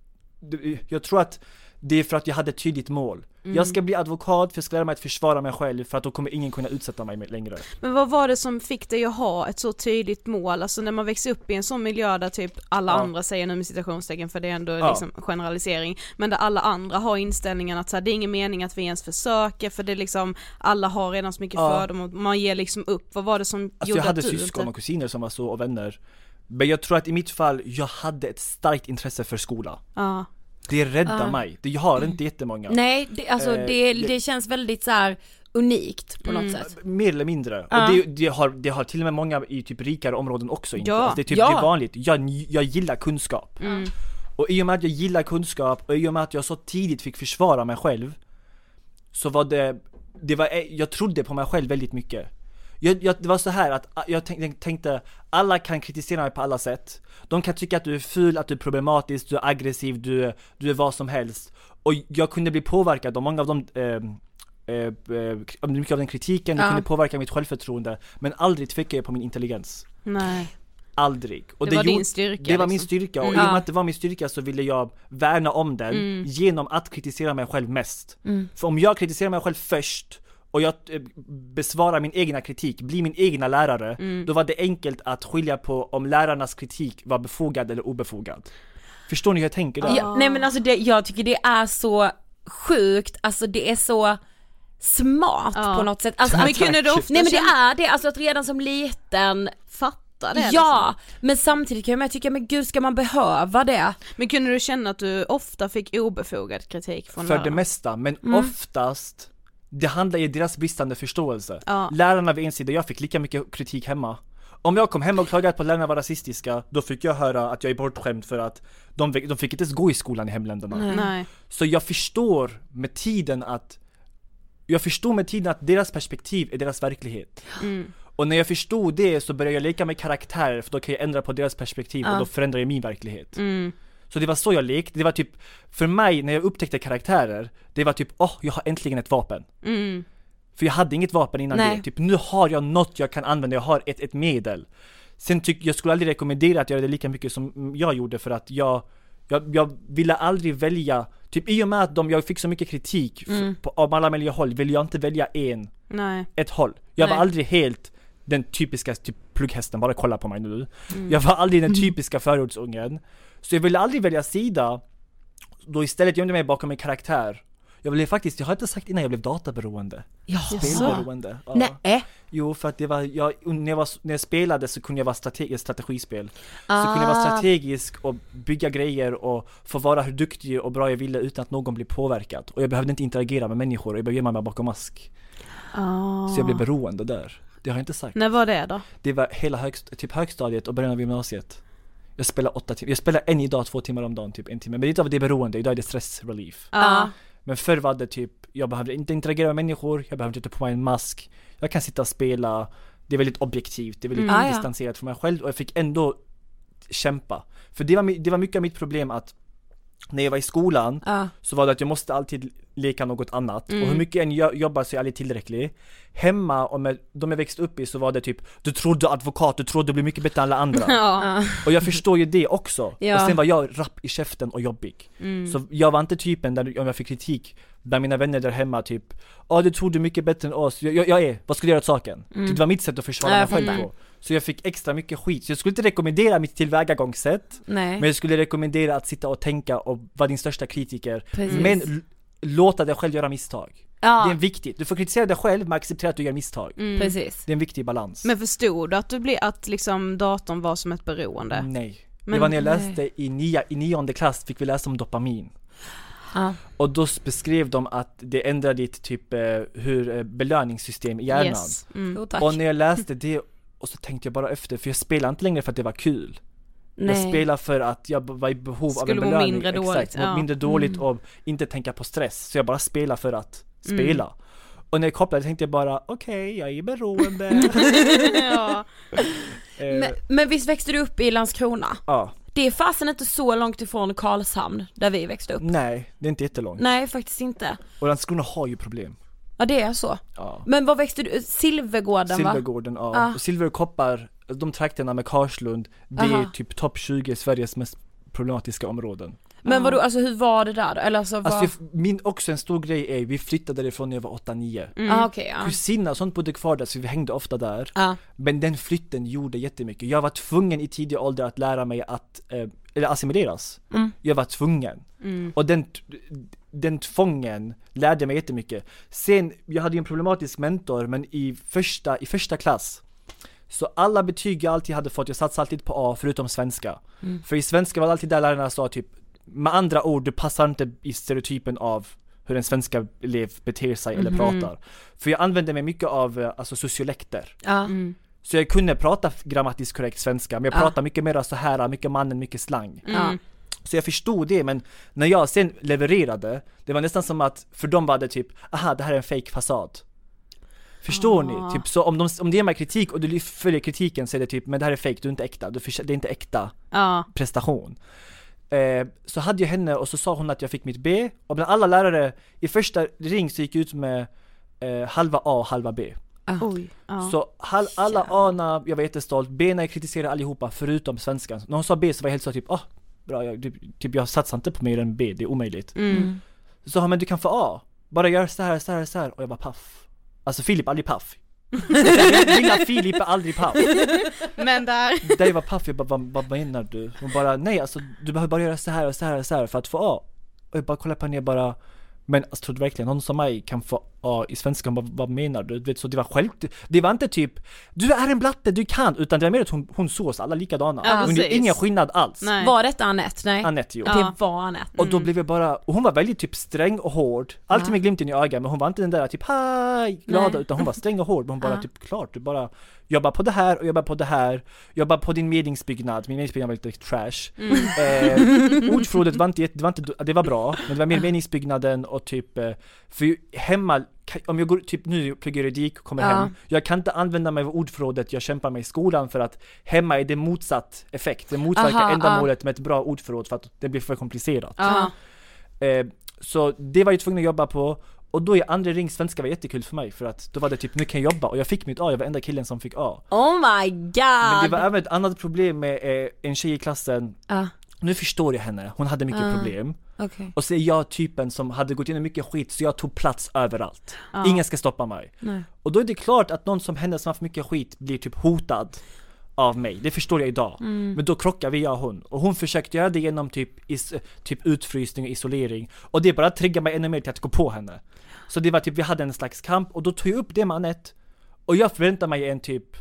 jag tror att det är för att jag hade ett tydligt mål. Mm. Jag ska bli advokat för att jag ska lära mig att försvara mig själv, för att då kommer ingen kunna utsätta mig längre. Men vad var det som fick dig att ha ett så tydligt mål? Alltså när man växer upp i en sån miljö där typ alla ja. andra säger nu med citationstecken, för det är ändå ja. liksom generalisering, men där alla andra har inställningen att så här, det är ingen mening att vi ens försöker, för det är liksom, alla har redan så mycket ja. fördom och man ger liksom upp. Vad var det som alltså, gjorde jag hade att du syskon inte... och kusiner som var så, och vänner. Men jag tror att i mitt fall, jag hade ett starkt intresse för skola. Ja. Det räddar uh. mig. Det har inte jättemånga. Nej, det, alltså eh, det, det känns väldigt så här unikt på mm. något sätt. Mer eller mindre. Uh. Och det, det, har, det har till och med många i typ rikare områden också. Inte. Ja. Alltså det är typ ja. det är vanligt. Jag, jag gillar kunskap. Mm. Och i och med att jag gillar kunskap, och i och med att jag så tidigt fick försvara mig själv, så var det, det var, jag trodde på mig själv väldigt mycket. jag, jag, det var så här att jag tänkte, tänkte alla kan kritisera mig på alla sätt. De kan tycka att du är ful, att du är problematisk, du är aggressiv, du, du är vad som helst. Och jag kunde bli påverkad av många av dem. Eh, Eh, eh, mycket av den kritiken, det ja. kunde påverka mitt självförtroende, men aldrig tvekade jag på min intelligens. Nej. Aldrig. Och det, det var gjorde, din styrka. Det var liksom. min styrka och mm. i och med att det var min styrka så ville jag värna om den mm. genom att kritisera mig själv mest. Mm. För om jag kritiserar mig själv först och jag eh, besvarar min egna kritik, blir min egna lärare, mm. då var det enkelt att skilja på om lärarnas kritik var befogad eller obefogad. Förstår ni hur jag tänker där? Ja, nej men alltså det, jag tycker det är så sjukt, alltså det är så smart ja. på något sätt. Alltså, men kunde du ofta nej men det är det, alltså att redan som liten fatta det. Ja, liksom. Men samtidigt kan jag tycka, men gud ska man behöva det? Men kunde du känna att du ofta fick obefogad kritik från För lärarna? det mesta, men mm. oftast det handlar ju om deras bristande förståelse. Ja. Lärarna vid en sida, jag fick lika mycket kritik hemma. Om jag kom hem och klagade på att lärarna var rasistiska, då fick jag höra att jag är bortskämd för att de, de fick inte ens gå i skolan i hemländerna. Nej. Nej. Så jag förstår med tiden att Jag förstod med tiden att deras perspektiv är deras verklighet. Mm. Och när jag förstod det så började jag leka med karaktärer, för då kan jag ändra på deras perspektiv ja. och då förändrar jag min verklighet. Mm. Så det var så jag lekte. Det var typ, för mig när jag upptäckte karaktärer, det var typ, åh, oh, jag har äntligen ett vapen. Mm. För jag hade inget vapen innan Nej. det. Typ, nu har jag något jag kan använda, jag har ett, ett medel. Sen tycker jag skulle aldrig rekommendera att göra det lika mycket som jag gjorde, för att jag Jag, jag ville aldrig välja, typ i och med att de, jag fick så mycket kritik mm. f- på, av alla möjliga håll, ville jag inte välja en, Nej. ett håll. Jag Nej. var aldrig helt den typiska typ plugghästen, bara kolla på mig nu. Mm. Jag var aldrig den typiska förortsungen. Så jag ville aldrig välja sida, då istället gömde jag mig bakom en karaktär. Jag ville faktiskt, jag har inte sagt innan jag blev databeroende. Ja. Spelberoende. Ja. Nej. Jo, för att det var, jag, när, jag var, när jag spelade så kunde jag vara strate- strategispel. Ah. Så kunde jag vara strategisk och bygga grejer och få vara hur duktig och bra jag ville utan att någon blev påverkad. Och jag behövde inte interagera med människor och jag behövde gömma mig bakom mask. Ah. Så jag blev beroende där. Det har jag inte sagt. När var det då? Det var hela högst, typ högstadiet och början av gymnasiet. Jag spelar åtta timmar. Jag spelar en idag två timmar om dagen, typ en timme. Men det är det beroende, idag är det stressrelief. Ah. Men förr var det typ, jag behövde inte interagera med människor, jag behövde inte ta på mig en mask. Jag kan sitta och spela, det är väldigt objektivt, det är väldigt mm. distanserat från mig själv. Och jag fick ändå kämpa. För det var, det var mycket av mitt problem att när jag var i skolan ah. så var det att jag måste alltid leka något annat. Mm. Och hur mycket jag än jobbar så är jag aldrig tillräcklig. Hemma, och med de jag växte upp i, så var det typ, du trodde advokat, du trodde du blir mycket bättre än alla andra. Ja. Och jag förstår ju det också. Ja. Och sen var jag rapp i käften och jobbig. Mm. Så jag var inte typen där, om jag fick kritik bland mina vänner där hemma, typ, ja du tror du mycket bättre än oss. Jag, jag, jag är, vad skulle jag göra åt saken? Mm. Det var mitt sätt att försvara Ja, mig jag själv fattar. på. Så jag fick extra mycket skit. Så jag skulle inte rekommendera mitt tillvägagångssätt. Nej. Men jag skulle rekommendera att sitta och tänka och vara din största kritiker. Precis. Men l- låta dig själv göra misstag. Ja. Det är viktigt. Du får kritisera dig själv, men acceptera att du gör misstag. Mm. Precis. Det är en viktig balans. Men förstod du att du blev, att liksom datorn var som ett beroende? Nej. Men, det var när jag nej. läste i, nia, i nionde klass, fick vi läsa om dopamin. Ja. Och då beskrev de att det ändrar ditt typ eh, hur eh, belöningssystem i hjärnan. Yes. Mm. Jo, tack. Och när jag läste det, och så tänkte jag bara efter, för jag spelar inte längre för att det var kul. Nej. Jag spelar för att jag var i behov Skulle av en må belöning. mindre dåligt, Exakt, må ja. mindre dåligt Mm. och inte tänka på stress. Så jag bara spelar för att Mm. spela. Och när jag kopplade tänkte jag bara, okej, okay, jag är beroende. Ja. eh, Men, men visst växte du upp i Landskrona? ja. Det är fasen inte så långt ifrån Karlshamn där vi växte upp. Nej, det är inte jättelångt. Nej, faktiskt inte. Och Landskrona har ju problem. Ja, det är så. Ja. Men vad växte du? Silvergården, va? Silvergården, ja. Ah. Och Silver och Koppar, de trakterna med Karlslund, det är Aha. typ topp tjugo Sveriges mest problematiska områden. Men vadå, alltså hur var det där då? Eller alltså, vad... Alltså, jag, min också en stor grej är, vi flyttade därifrån när jag var åtta nio. Mm. Ah, okej, ja. Kusiner och sånt bodde kvar där, så vi hängde ofta där. Ja. Men den flytten gjorde jättemycket. Jag var tvungen i tidig ålder att lära mig att, eh, eller assimileras. Mm. Jag var tvungen. Mm. Och den, den tvången lärde mig jättemycket. Sen, jag hade ju en problematisk mentor, men i första, i första klass, så alla betyg jag alltid hade fått, jag satsade alltid på A förutom svenska. Mm. För i svenska var det alltid där lärarna sa typ, med andra ord, du passar inte i stereotypen av hur en svenska elev beter sig eller Mhm. pratar. För jag använde mig mycket av eh, alltså sociolekter. Ja. Mm. Så jag kunde prata grammatiskt korrekt svenska, men jag Ja. pratade mycket mer så här, mycket mannen, mycket slang. Mm. Så jag förstod det, men när jag sen levererade, det var nästan som att för dem var det typ, aha, det här är en fake fasad. Förstår Ah. ni? Typ, så om, de, om det är mig kritik och du följer kritiken så är det typ, men det här är fake, du är inte äkta, du för, det är inte äkta ah. prestation. Eh, så hade jag henne och så sa hon att jag fick mitt B, och bland alla lärare i första ring så gick jag ut med eh, halva A och halva B. Ah. Oj, ah. Så hal, alla A:na, jag var jättestolt, B:na jag kritiserade allihopa förutom svenskan. När hon sa B så var jag helt så typ, ah, bra, jag, typ, jag satsar inte på mer än B, det är omöjligt. Mm. Så sa hon, men du kan få A, bara gör så här, så här, så här, och jag var paff. Alltså Filip aldrig paff. Lilla Filip är aldrig paff. Men där Där jag var paff, jag bara, vad, vad menar du? Hon bara, nej alltså du behöver bara göra så här och så här och så här för att få A. Och jag bara kollar på henne och bara, men alltså, tror du verkligen någon som mig kan få A i svenska? Vad, vad menar du? du vet, så det var själv, det var inte typ du är en blatte, du kan, utan det var mer att hon, hon såg oss alla likadana. Ja, men det är ingen skillnad alls. Nej. Var detta Anette? Nej. Anette, jo. Ja. Det var Anette. Och då blev jag bara, och hon var väldigt typ sträng och hård. Alltid Ja. med glimten i ögat, men hon var inte den där typ hej, glada, Nej. utan hon var sträng och hård. Men hon bara Ja. typ, klart, du bara jobbar på det här och jobbar på det här. Jobbar på din meningsbyggnad. Min meningsbyggnad var lite trash. Mm. Eh, ordförrådet var inte, det var inte, det var bra, men det var mer meningsbyggnaden och typ, eh, för hemma, om jag går typ nu pluggar juridik och kommer Ja. hem, jag kan inte använda mig av ordförrådet jag kämpar med i skolan, för att hemma är det motsatt effekt. Det motverkar Aha, ändamålet med ett bra ordförråd för att det blir för komplicerat. Ja. Eh, så det var jag tvungen att jobba på. Och då i andra ring svenska var jättekul för mig, för att då var det typ, nu kan jag jobba, och jag fick mitt A, jag var enda killen som fick A. Oh my god! Men det var även ett annat problem med eh, en tjej i klassen. uh. Nu förstår jag henne, hon hade mycket uh. problem. Okay. Och så är jag typen som hade gått igenom mycket skit, så jag tog plats överallt. uh. Ingen ska stoppa mig. Nej. Och då är det klart att någon som henne som har haft mycket skit blir typ hotad av mig. Det förstår jag idag. Mm. Men då krockar vi, jag och hon. Och hon försökte göra det genom typ, is, typ utfrysning och isolering. Och det bara triggar mig ännu mer till att gå på henne. Så det var typ, vi hade en slags kamp. Och då tog jag upp det med Anette. Och jag förväntade mig en typ,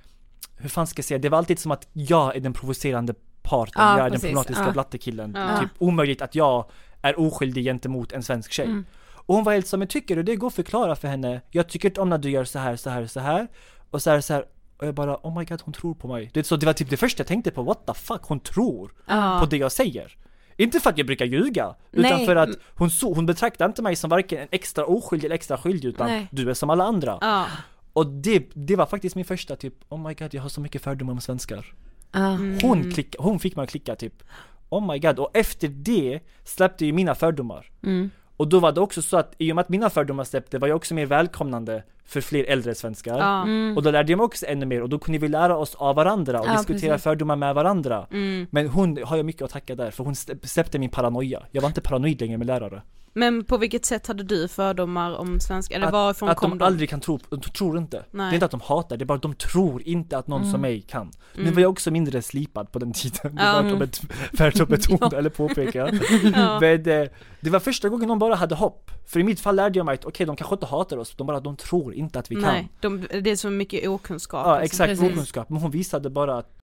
hur fan ska jag säga, det var alltid som att jag är den provocerande parten. Ja, jag är precis. den problematiska Ja. blattekillen. Ja. Typ omöjligt att jag är oskyldig gentemot en svensk tjej. Mm. Och hon var helt som, men tycker du det går att förklara för henne? Jag tycker inte om när du gör så här, så här, så här. Och så här, så här. Och jag bara, oh my god, hon tror på mig. Det, så det var typ det första jag tänkte på, what the fuck, hon tror Ja. på det jag säger. Inte för att jag brukar ljuga, utan Nej. för att hon, så, hon betraktar inte mig som varken en extra oskyldig eller extra skyldig, utan Nej. du är som alla andra. Ja. Och det, det var faktiskt min första typ, oh my god, jag har så mycket fördomar om svenskar. Uh. Hon, klicka, hon fick mig att klicka typ, oh my god. Och efter det släppte ju mina fördomar. Mm. Och då var det också så att i och med att mina fördomar släppte var jag också mer välkomnande för fler äldre svenskar. Ja. Mm. Och då lärde jag mig också ännu mer, och då kunde vi lära oss av varandra och Ja, diskutera precis. fördomar med varandra. Mm. Men hon har jag mycket att tacka där, för hon släppte min paranoia. Jag var inte paranoid längre med lärare. Men på vilket sätt hade du fördomar om svenska? Eller Att, varifrån att kom de de? aldrig kan tro, de tror inte. Nej. Det är inte att de hatar, det är bara att de tror inte att någon Mm. som mig kan. Nu Mm. var jag också mindre slipad på den tiden. Det Ja. var värt att bet- värt att betona Ja. eller påpeka. Ja. Men det, det var första gången de bara hade hopp. För i mitt fall lärde jag mig att okej, okay, de kanske inte hatar oss, de bara de tror inte att vi Nej, kan. de, det är så mycket okunskap. Ja, liksom. exakt, okunskap. Men hon visade bara att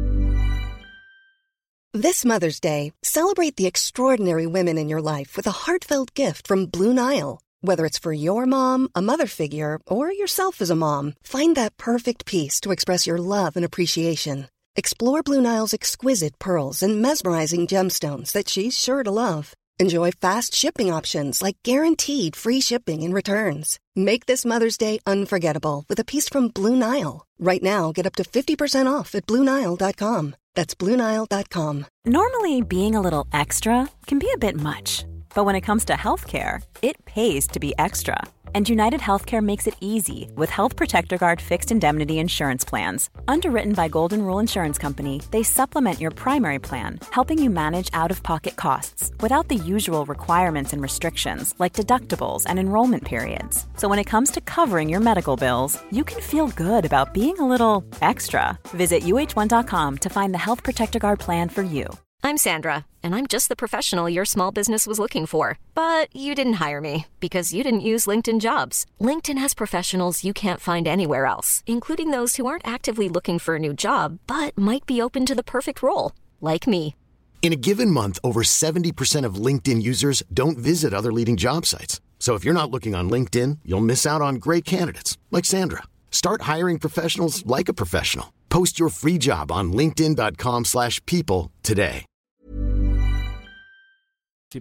This Mother's Day, celebrate the extraordinary women in your life with a heartfelt gift from Blue Nile. Whether it's for your mom, a mother figure, or yourself as a mom, find that perfect piece to express your love and appreciation. Explore Blue Nile's exquisite pearls and mesmerizing gemstones that she's sure to love. Enjoy fast shipping options like guaranteed free shipping and returns. Make this Mother's Day unforgettable with a piece from Blue Nile. Right now, get up to fifty percent off at blue nile dot com. That's blue nile dot com. Normally, being a little extra can be a bit much, but when it comes to healthcare, it pays to be extra. And United Healthcare makes it easy with Health Protector Guard fixed indemnity insurance plans. Underwritten by Golden Rule Insurance Company, they supplement your primary plan, helping you manage out-of-pocket costs without the usual requirements and restrictions like deductibles and enrollment periods. So when it comes to covering your medical bills, you can feel good about being a little extra. Visit U H one dot com to find the Health Protector Guard plan for you. I'm Sandra, and I'm just the professional your small business was looking for. But you didn't hire me because you didn't use LinkedIn Jobs. LinkedIn has professionals you can't find anywhere else, including those who aren't actively looking for a new job, but might be open to the perfect role, like me. In a given month, over seventy percent of LinkedIn users don't visit other leading job sites. So if you're not looking on LinkedIn, you'll miss out on great candidates like Sandra. Start hiring professionals like a professional. Post your free job on linkedin dot com slash people today. typ,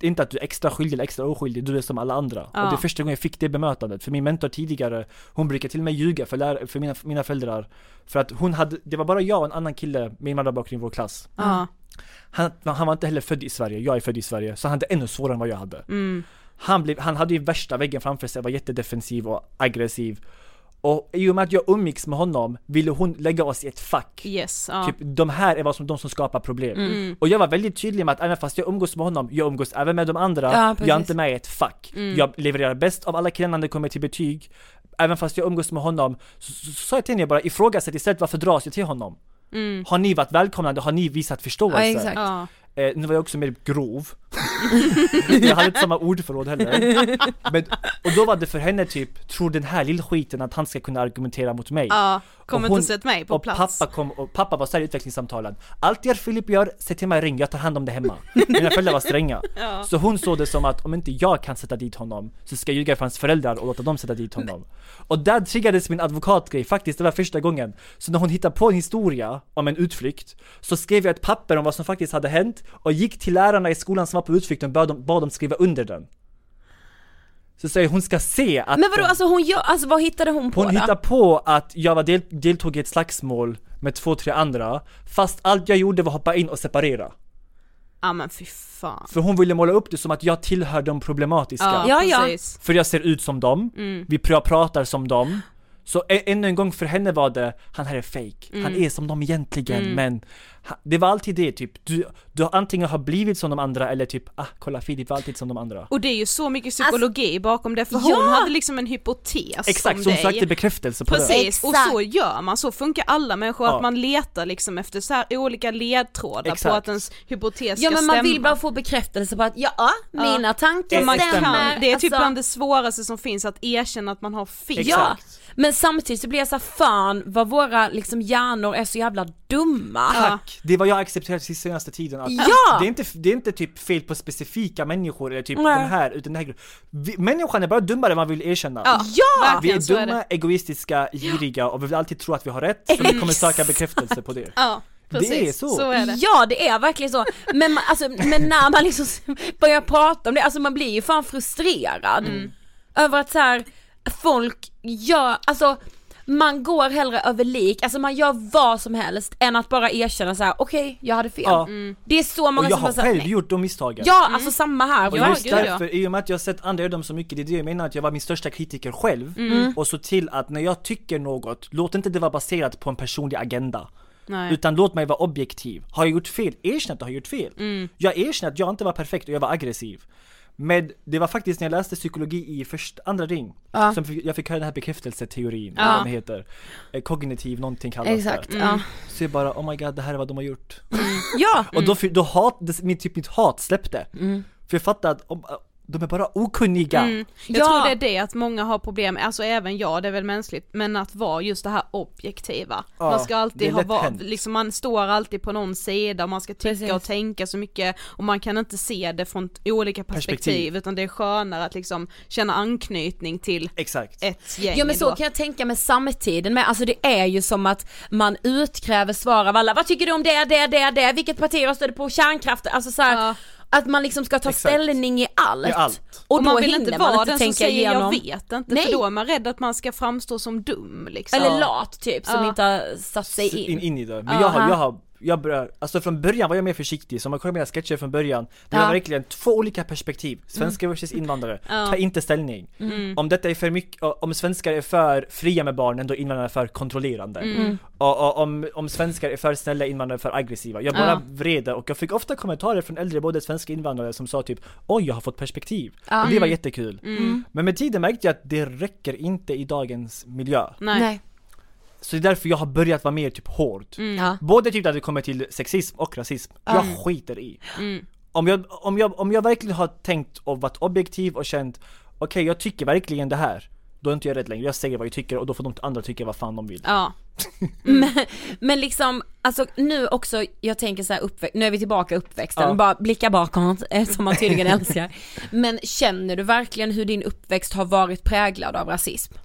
inte att du är extra skyldig eller extra oskyldig, du är som alla andra. Ja. Och det är första gången jag fick det bemötandet. För min mentor tidigare, hon brukar till och med ljuga för, lär, för mina, mina föräldrar. För att hon hade, det var bara jag och en annan kille med invandrarbakgrund i vår klass. Ja. Han, han var inte heller född i Sverige, jag är född i Sverige. Så han hade ännu svårare än vad jag hade. Mm. Han, blev, han hade ju värsta väggen framför sig, var jättedefensiv och aggressiv. Och i och med att jag umgicks med honom ville hon lägga oss i ett fack. Yes, ja. Typ, de här är vad som, de som skapar problem. Mm. Och jag var väldigt tydlig med att även fast jag umgås med honom, jag umgås även med de andra. Ja, jag är inte med i ett fack. Mm. Jag levererar bäst av alla killar när det kommer till betyg. Även fast jag umgås med honom så sa jag till henne bara ifrågasätt istället varför dras jag till honom. Mm. Har ni varit välkomnande? Har ni visat förståelse? Ja, exakt. Ja. Eh, nu var jag också mer grov. Jag hade inte samma ordförråd heller. Men, och då var det för henne typ, tror den här lilla skiten att han ska kunna argumentera mot mig. Ja, kommer hon, inte sett mig på och plats. Pappa kom, och pappa var så här i utvecklingssamtalen. Allt jag Filip gör, säg till mig ring, jag tar hand om det hemma. Mina föräldrar var stränga. Ja. Så hon såg det som att om inte jag kan sätta dit honom så ska jag ljuga för hans föräldrar och låta dem sätta dit honom. Men. Och där triggades min advokatgrej, faktiskt det var första gången. Så när hon hittade på en historia om en utflykt så skrev jag ett papper om vad som faktiskt hade hänt och gick till lärarna i skolan som var på utflykten och bad dem, bad dem skriva under den. Så säger hon ska se att... Men vadå, alltså hon gör, alltså vad hittade hon på Hon då? hittade på att jag var del, deltog i ett slagsmål med två, tre andra. Fast allt jag gjorde var hoppa in och separera. Ja men fy fan. För hon ville måla upp det som att jag tillhör de problematiska. Ja, Ja, ja. precis. För jag ser ut som dem. Mm. Vi pr- pratar som dem. Så ä- ännu en gång för henne var det, han här är fake. Han Mm. är som dem egentligen, Mm. men ha, det var alltid det typ. Du, du antingen har blivit som de andra eller typ, ah kolla Filip var alltid som de andra. Och det är ju så mycket psykologi bakom det, för Ja! hon hade liksom en hypotes Exakt, om så hon dig. sökte bekräftelse på det. Precis, och Exakt. så gör man, så funkar alla människor, Ja. att man letar liksom efter så här olika ledtrådar Exakt. på att ens hypotes ska Ja men man stämma. vill bara få bekräftelse på att ja, mina tankar Det man stämmer. kan, det är typ Alltså- bland det svåraste som finns, att erkänna att man har fel. Exakt. Ja, men samtidigt så blir jag så här, fan vad våra liksom hjärnor är så jävla dumma. Tack, det var jag accepterat i senaste tiden att Ja! det, är inte, det är inte typ fel på specifika människor eller typ Nej. de här, utan den här gruppen. Vi, människan är bara dummare än man vill erkänna. Ja, Ja! Vi verkligen, är så är dumma, det. egoistiska, giriga och vi vill alltid tro att vi har rätt, så vi kommer söka bekräftelse på det. Ja, precis. Det är så. Så är det. Ja det är verkligen så, men, man, alltså, men när man liksom börjar prata om det, alltså man blir ju fan frustrerad Mm. över att så här, folk gör, alltså man går hellre över lik, alltså man gör vad som helst än att bara erkänna så här: okej, okay, jag hade fel. Ja. Mm. Det är så många Och jag som har bara så här, själv nej. gjort de misstagen. Ja, alltså samma här. Och Ja, just gud, ja. därför, i och med att jag har sett andra göra dem så mycket, det är det jag menar, att jag var min största kritiker själv. Mm. Och så till att när jag tycker något, låt inte det vara baserat på en personlig agenda. Nej. Utan låt mig vara objektiv. Har jag gjort fel? Erkänn att jag har gjort fel. Mm. Jag erkänner att jag inte var perfekt och jag var aggressiv. Men det var faktiskt när jag läste psykologi i först, andra ring Ja. som jag fick höra den här bekräftelseteorin, Ja. vad den heter. Eh, Kognitiv någonting kallas Exakt, det. ja. Så jag bara, oh my god, det här är vad de har gjort. Ja. Och då, då hat, det, min, typ mitt hat släppte. Mm. För jag fattade att om, de är bara okunniga. Mm. Jag Ja. tror det är det att många har problem, alltså även jag, det är väl mänskligt, men att vara just det här objektiva. Ja, man ska det är alltid ha lätt var, hänt. liksom man står alltid på någon sida och man ska tycka Precis. och tänka så mycket och man kan inte se det från t- olika perspektiv, Perspektiv. utan det är skönare att liksom känna anknytning till Exakt. ett gäng. Ja men så då. kan jag tänka med samtiden med, alltså det är ju som att man utkräver svar av alla, vad tycker du om det, det, det, det, vilket parti röstar du på, kärnkraft, alltså så här, Ja. att man liksom ska ta Exakt. ställning i allt. I allt. Och, Och då man vill hinner inte man vara inte den som tänka säger igenom. jag vet inte, Nej. för då är man rädd att man ska framstå som dum liksom. Eller lat typ, som Ja. inte har satt sig in. in. in i det. Men Ja. jag har, jag har jag börjar, alltså från början var jag mer försiktig, så man kollar mina sketcher från början. Det Ja. var verkligen två olika perspektiv, svenskar versus invandrare. Ja. Ta inte ställning. Mm. Om detta är för mycket, om svenskar är för fria med barnen, då invandrare är för kontrollerande. Mm. Och, och om, om svenskar är för snälla, invandrare är för aggressiva. Jag bara Ja. vrede, och jag fick ofta kommentarer från äldre, både svenska invandrare, som sa typ, oj jag har fått perspektiv. Ja. Och det var Mm. jättekul. Mm. Men med tiden märkte jag att det räcker inte i dagens miljö. Nej. Nej. Så det är därför jag har börjat vara mer typ hård. Mm. Ja. Både typ när det kommer till sexism och rasism. Jag skiter i. Mm. Om jag, om, jag, om jag verkligen har tänkt och varit objektiv och känt, okej okay, jag tycker verkligen det här, då är inte jag rädd längre. Jag säger vad jag tycker och då får de andra tycka vad fan de vill. Ja. Men, men liksom, alltså nu också, jag tänker så här uppväxt, nu är vi tillbaka i uppväxten, Ja. bara blicka bakåt, eh, som man tydligen älskar. Men känner du verkligen hur din uppväxt har varit präglad av rasism?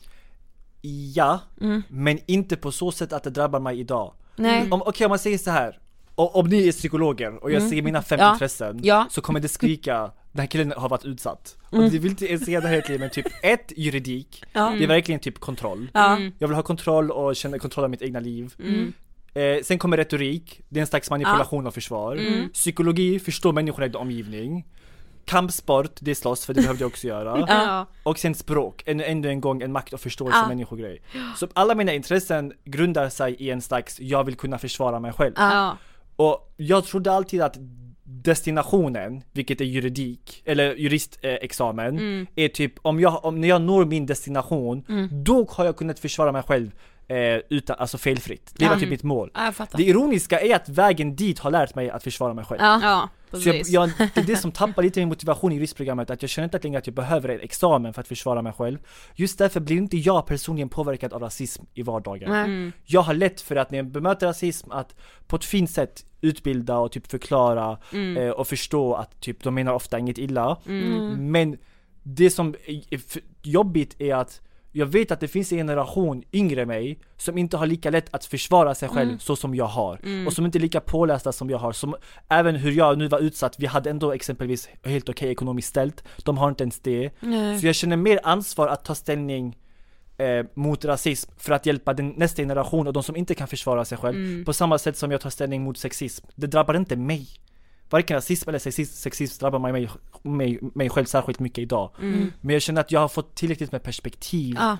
Ja, Mm. men inte på så sätt att det drabbar mig idag. Nej. Om, okej, om man säger så här. Och, om ni är psykologer och jag Mm. ser mina fem Ja. intressen, Ja. så kommer det skrika den här killen har varit utsatt. Mm. Och det vill inte se det här men typ ett, juridik. Ja. Det är verkligen typ kontroll. Ja. Jag vill ha kontroll och känna kontroll av mitt egna liv. Mm. Eh, sen kommer retorik, det är en slags manipulation ja. och försvar. Mm. Psykologi, förstå människorna i omgivning. Kampsport, det är slåss, för det behövde jag också göra. Ja. Och sen språk, ännu en, en gång en makt och förståelse Ja. människogrej. Så alla mina intressen grundar sig i en slags, jag vill kunna försvara mig själv. Ja. Och jag trodde alltid att destinationen, vilket är juridik eller juristexamen, eh, mm. är typ om jag om när jag når min destination, mm. då har jag kunnat försvara mig själv eh, utan alltså felfritt. Det var mm. typ mitt mål. Ja, det ironiska är att vägen dit har lärt mig att försvara mig själv. Ja, ja så jag, jag, det är det som tappar lite min motivation i juristprogrammet, att jag känner inte längre att jag behöver en examen för att försvara mig själv. Just därför blir inte jag personligen påverkad av rasism i vardagen. Mm. Jag har lätt för att när jag bemöter rasism att på ett fint sätt utbilda och typ förklara mm. eh, och förstå att typ de menar ofta inget illa. Mm. Men det som är jobbigt är att jag vet att det finns en generation yngre mig som inte har lika lätt att försvara sig själv mm. så som jag har. Mm. Och som inte är lika pålästa som jag har. Som, även hur jag nu var utsatt, vi hade ändå exempelvis helt okej ekonomiskt ställt. De har inte ens det. Nej. Så jag känner mer ansvar att ta ställning eh, mot rasism för att hjälpa den nästa generation och de som inte kan försvara sig själv. Mm. På samma sätt som jag tar ställning mot sexism. Det drabbar inte mig. Varken rasism eller sexism, sexism drabbar mig, mig, mig, mig själv särskilt mycket idag. Mm. Men jag känner att jag har fått tillräckligt med perspektiv. Ah.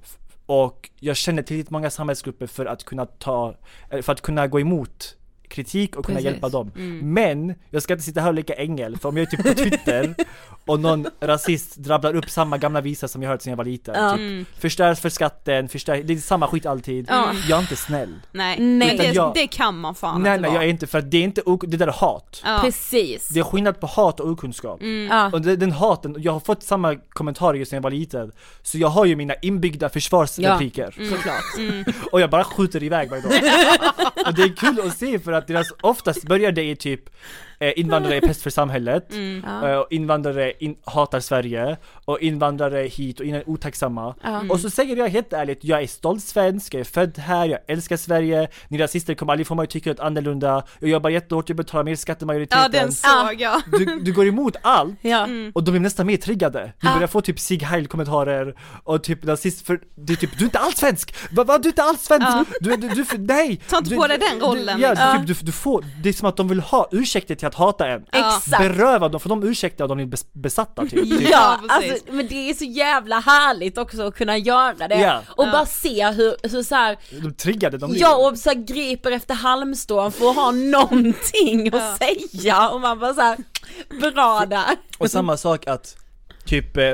Och jag känner tillräckligt många samhällsgrupper för att kunna ta, för att kunna gå emot kritik och kunna Precis. hjälpa dem. Mm. Men jag ska inte sitta här och leka ängel, för om jag är typ på Twitter och någon rasist drabblar upp samma gamla visa som jag hört sedan jag var liten. Mm. Typ, förstörs för skatten, förstörs, det är samma skit alltid. Mm. Jag är inte snäll. Nej, nej det, jag, det kan man fan nej, inte nej, vara. jag är inte, för det är inte, det där är hat. Ja. Precis. Det är skillnad på hat och okunskap. Mm. Ja. Och den haten, jag har fått samma kommentarer sedan jag var liten. Så jag har ju mina inbyggda försvarsrepliker. Ja. Mm. Såklart. Mm. Och jag bara skjuter iväg varje dag. Och det är kul att se, för att deras, oftast börjar det i typ eh, invandrare är pest för samhället. Mm. Ja. eh, invandrare in, hatar Sverige. Och invandrare hit och in är otacksamma. Mm. Och så säger jag helt ärligt, jag är stolt svensk, jag är född här, jag älskar Sverige. Ni rasister kommer aldrig få mig att tycka något annorlunda. Jag jobbar jättehårt, jag betalar mer skattemajoriteten. Ja, den såg jag. Du, du går emot allt. Ja. Mm. Och de blir nästan mer triggade. Du börjar få typ Sig Heil-kommentarer. Och typ rasist, för det är typ, du är inte alls svensk. Vad, va, du är inte alls svensk. Ja. Du, du, du, nej. Ta inte du, på dig den rollen. Du, ja, ja. Typ, du, du får, det är som att de vill ha ursäkter till att hata en. Ja. Beröva dem, för de ursäkter och de är besatta typ. typ. Ja, alltså, men det är så jävla härligt också att kunna göra det. Ja. Och ja. bara se hur, hur så här, de triggade de ja, och så här, griper efter halmstrån för att ha någonting att ja. säga. Och man bara så här, bra där. Och samma sak att typ eh,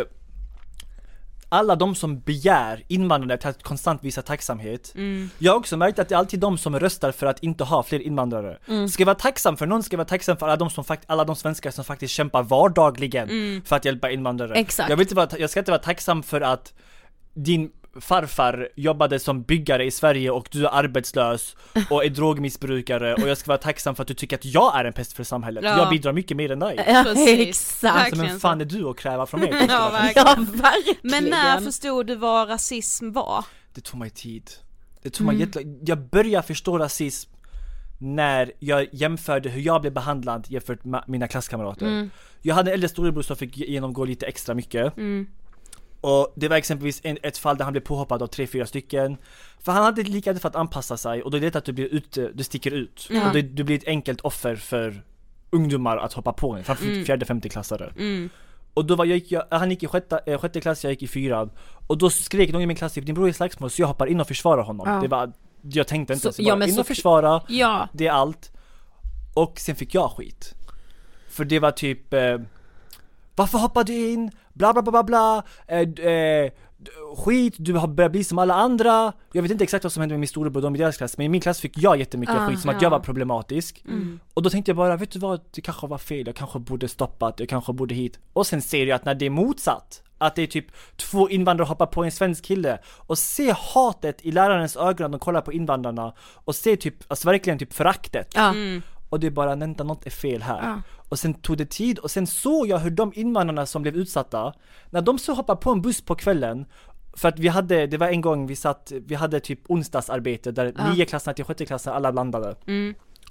alla de som begär invandrare till att konstant visa tacksamhet. Mm. Jag har också märkt att det är alltid de som röstar för att inte ha fler invandrare. Mm. Ska jag vara tacksam för någon, ska jag vara tacksam för alla de som fakt- alla de svenskar som faktiskt kämpar vardagligen mm. för att hjälpa invandrare. Exakt. Jag vill inte vara, jag ska inte vara tacksam för att din farfar jobbade som byggare i Sverige och du är arbetslös och är drogmissbrukare, och jag ska vara tacksam för att du tycker att jag är en pest för samhället. Ja. Jag bidrar mycket mer än dig. Ja, exakt. Alltså, men fan är du att kräva från mig? Ja, verkligen. Ja, verkligen. Men när förstod du vad rasism var? Det tog mig tid. Det tog mig mm. jättelång. Jag började förstå rasism när jag jämförde hur jag blev behandlad jämfört med mina klasskamrater. Mm. Jag hade en äldre storebror som fick genomgå lite extra mycket. Mm. Och det var exempelvis en, ett fall där han blev påhoppad av tre, fyra stycken. För han hade lika för att anpassa sig. Och då är det att du, blir ut, du sticker ut. Ja. Och det, du blir ett enkelt offer för ungdomar att hoppa på en. Framför mm. fjärde, femte klassare. Mm. Och då var jag, jag, han gick i sjätte, äh, sjätte klass, jag gick i fyran. Och då skrek någon i min klass, din bror är slagsmål, så jag hoppar in och försvarar honom. Ja. Det var, jag tänkte inte, så, så jag bara, in och försvara, ja. det är allt. Och sen fick jag skit. För det var typ... Eh, varför hoppade du in? Bla bla bla bla bla. Eh, eh, skit, du har börjat bli som alla andra. Jag vet inte exakt vad som hände med min storebror och de i deras klass, men i min klass fick jag jättemycket uh, skit som ja. att jag var problematisk. Mm. Och då tänkte jag bara, vet du vad, det kanske var fel, jag kanske borde stoppat, jag kanske borde hit. Och sen ser jag att när det är motsatt, att det är typ två invandrare hoppar på en svensk kille, och se hatet i lärarens ögon när de kollar på invandrarna, och se typ, alltså verkligen typ föraktet. Mm. Och det är bara, vänta, något är fel här. Ja. Och sen tog det tid, och sen såg jag hur de invandrarna som blev utsatta, när de så hoppade på en buss på kvällen, för att vi hade, det var en gång vi satt, vi hade typ onsdagsarbete där ja. nio klasserna till sjätte klassen alla blandade. Mm.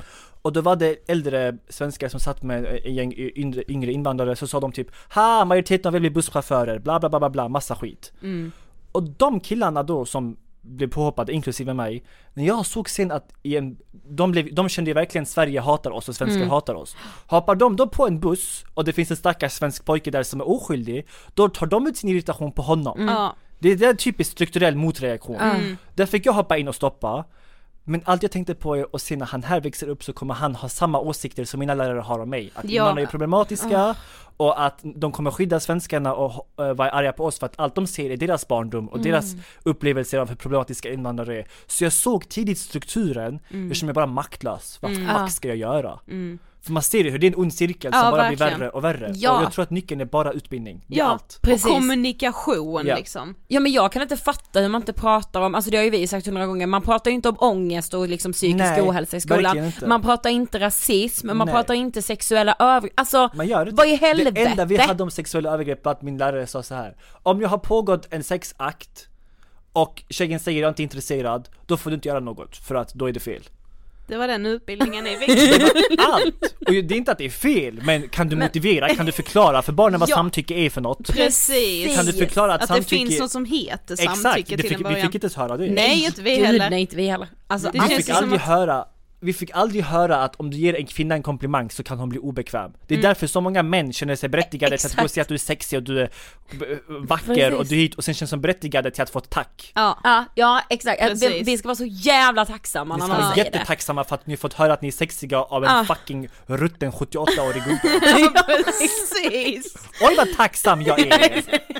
Och då var det äldre svenskar som satt med en gäng yngre, yngre invandrare, så sa de typ ha, majoriteten vill bli busschaufförer, bla bla bla bla, bla massa skit. Mm. Och de killarna då som blev påhoppade, inklusive mig, när jag såg sen att i en, de, blev, de kände ju verkligen Sverige hatar oss och svenskar mm. hatar oss. Hoppar de då på en buss och det finns en stackars svensk pojke där som är oskyldig, då tar de ut sin irritation på honom. Mm. Det är en typisk strukturell motreaktion. Mm. Där fick jag hoppa in och stoppa. Men allt jag tänkte på är att se när han här växer upp så kommer han ha samma åsikter som mina lärare har om mig. Att ja. invandrare är problematiska oh. och att de kommer skydda svenskarna och uh, vara arga på oss för att allt de ser är deras barndom och mm. deras upplevelser av hur problematiska invandrare är. Så jag såg tidigt strukturen, mm. eftersom jag bara maktlös. Vad mm. fuck ska jag göra? Mm. För man ser ju hur det är en ond cirkel som ja, bara verkligen. blir värre och värre. Ja. Och jag tror att nyckeln är bara utbildning. Det är ja, allt. Precis. Och kommunikation ja. liksom. Ja, men jag kan inte fatta hur man inte pratar om, alltså det har ju vi sagt hundra gånger, man pratar ju inte om ångest och liksom psykisk Nej, ohälsa i skolan. Man pratar inte rasism, man Nej. pratar inte sexuella övergrepp. Alltså, man gör det. Vad i helvete? Det enda vi hade om sexuella övergrepp var att min lärare sa så här: om jag har pågått en sexakt och tjejen säger jag är inte intresserad, då får du inte göra något, för att då är det fel. Det var den utbildningen i viktig. Allt! Och det är inte att det är fel, men kan du men... motivera, kan du förklara för barnen vad ja. samtycke är för något? Precis. Kan du förklara att, att samtycke... det finns något som heter samtycke. Exakt, det till fick, en början. Vi fick inte höra det. Nej, inte vi Gud, heller. nej, inte vi heller. Alltså, det vi känns fick aldrig att... höra Vi fick aldrig höra att om du ger en kvinna en komplimang så kan hon bli obekväm. Det är mm. därför så många män känner sig berättigade Exakt. till att gå och säga att du är sexig och du är vacker Precis. och du är hit, och sen känns som berättigade till att få ett tack. Ja, ja, ja exakt. Vi, vi ska vara så jävla tacksamma när någon säger det. Vi ska vara jättetacksamma för att ni fått höra att ni är sexiga av en ah. fucking rutten sjuttioåttaårig gubbe. Ja, precis. Oj vad tacksam jag är.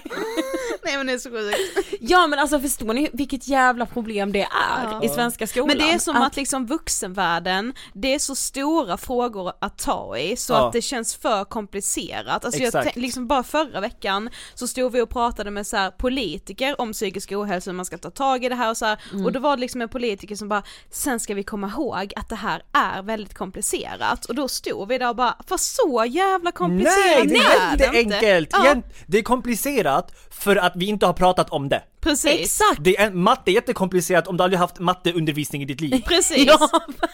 Nej, men det är så sjukt. Ja, men alltså förstår ni vilket jävla problem det är ja. i svenska skolan? Men det är som att, att liksom vuxenvärlden, det är så stora frågor att ta i så ja. att det känns för komplicerat. Alltså jag t- liksom bara förra veckan så stod vi och pratade med så här politiker om psykisk ohälsa, hur man ska ta tag i det här och så här, mm. och då var det liksom en politiker som bara, sen ska vi komma ihåg att det här är väldigt komplicerat, och då stod vi där och bara, för så jävla komplicerat. Nej, det är jätteenkelt. Ja. Det är komplicerat för att vi inte har pratat om det. Precis. Exakt. Det är, matte är jättekomplicerat om du aldrig haft matteundervisning i ditt liv. Precis. Ja.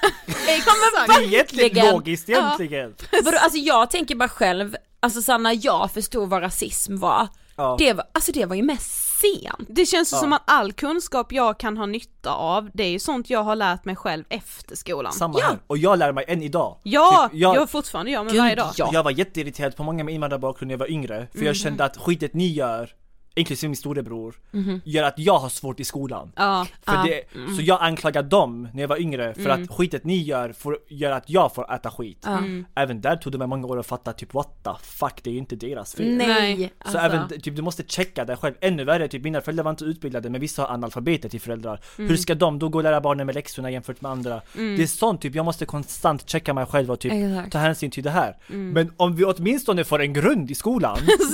Exakt. Det är jättelogiskt egentligen. Ja. Alltså jag tänker bara själv, alltså så när jag förstod vad rasism var, ja. det var, alltså det var ju mest sent. Det känns ja. som att all kunskap jag kan ha nytta av, det är ju sånt jag har lärt mig själv efter skolan. Samma ja. här. Och jag lär mig än idag. Ja, typ, jag, jag fortfarande gör mig varje dag. Ja. Jag var jätteirriterad på många med invandrarbakgrund när jag var yngre, för mm. jag kände att skitet ni gör, inklusive min storebror, mm-hmm. gör att jag har svårt i skolan. Ja. För ja. det, mm. Så jag anklagar dem när jag var yngre för mm. att skitet ni gör får, gör att jag får äta skit. Mm. Även där tog det mig många år att fatta typ what the fuck, det är ju inte deras fel. Nej. Så alltså. även typ du måste checka det själv. Ännu värre, typ mina föräldrar var inte utbildade, men vissa har analfabeter till föräldrar. Mm. Hur ska de då gå och lära barnen med läxorna jämfört med andra? Mm. Det är sånt typ, jag måste konstant checka mig själv och typ Exakt. ta hänsyn till det här. Mm. Men om vi åtminstone får en grund i skolan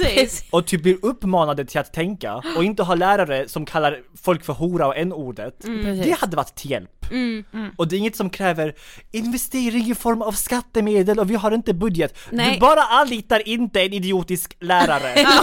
och typ blir uppmanade till att tänka och inte ha lärare som kallar folk för hora och n-ordet, mm. det hade varit till hjälp. Mm. Mm. Och det är inget som kräver investering i form av skattemedel och vi har inte budget. Nej. Du bara anlitar inte en idiotisk lärare. Ja,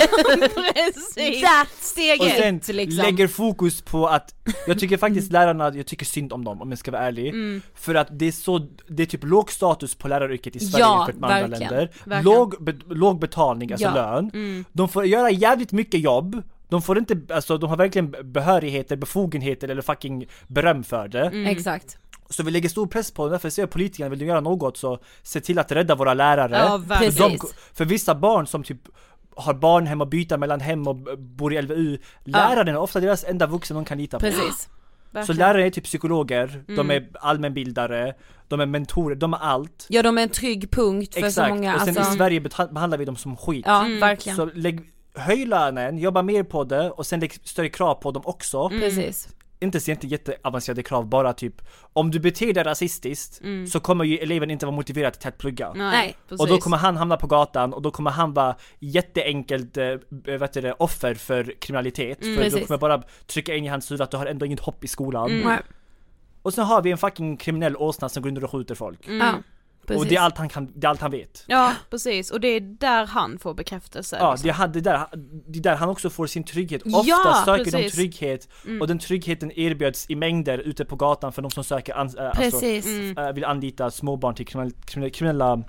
precis. Steg och sen ett, liksom. lägger fokus på att jag tycker faktiskt lärarna, jag tycker synd om dem om jag ska vara ärlig. Mm. För att det är så, det är typ låg status på läraryrket i Sverige ja, för andra länder. Verkligen. Låg, be, låg betalning, alltså ja. lön. Mm. De får göra jävligt mycket jobb. De får inte, alltså de har verkligen behörigheter, befogenheter eller fucking beröm för det. Mm. Exakt. Så vi lägger stor press på därför ser politikerna, vill de göra något så se till att rädda våra lärare. Ja, för, de, för vissa barn som typ har barn hem och byta mellan hem och bor i L V U, läraren är ofta deras enda vuxen de kan lita på. Precis. Så lärare är typ psykologer, mm. de är allmänbildare, de är mentorer, de är allt. Ja, de är en trygg punkt för Exakt. så många. Och sen alltså... i Sverige behandlar vi dem som skit. Ja, mm. verkligen. Så lägg, höj lönen, jobba mer på det och sen lägg större krav på dem också. Mm. Precis. Inte så inte jätteavancerade krav, bara typ om du beter dig rasistiskt mm. så kommer ju eleven inte vara motiverad till att plugga. Nej, och då kommer han hamna på gatan och då kommer han vara jätteenkelt äh, vet du, offer för kriminalitet. Mm, för precis. då kommer bara trycka in i hans huvud att du har ändå inget hopp i skolan. Mm. Och sen har vi en fucking kriminell åsna som går under och skjuter folk. Mm. Ja. Precis. Och det är allt han kan, det är allt han vet. Ja, precis. Och det är där han får bekräftelse. Ja, liksom. det, är, det, där, det är där han också får sin trygghet. Ofta ja, söker precis. de trygghet mm. och den tryggheten erbjuds i mängder ute på gatan för de som söker an, äh, precis. Alltså, mm. äh, vill anlita småbarn till kriminella, kriminella, kriminella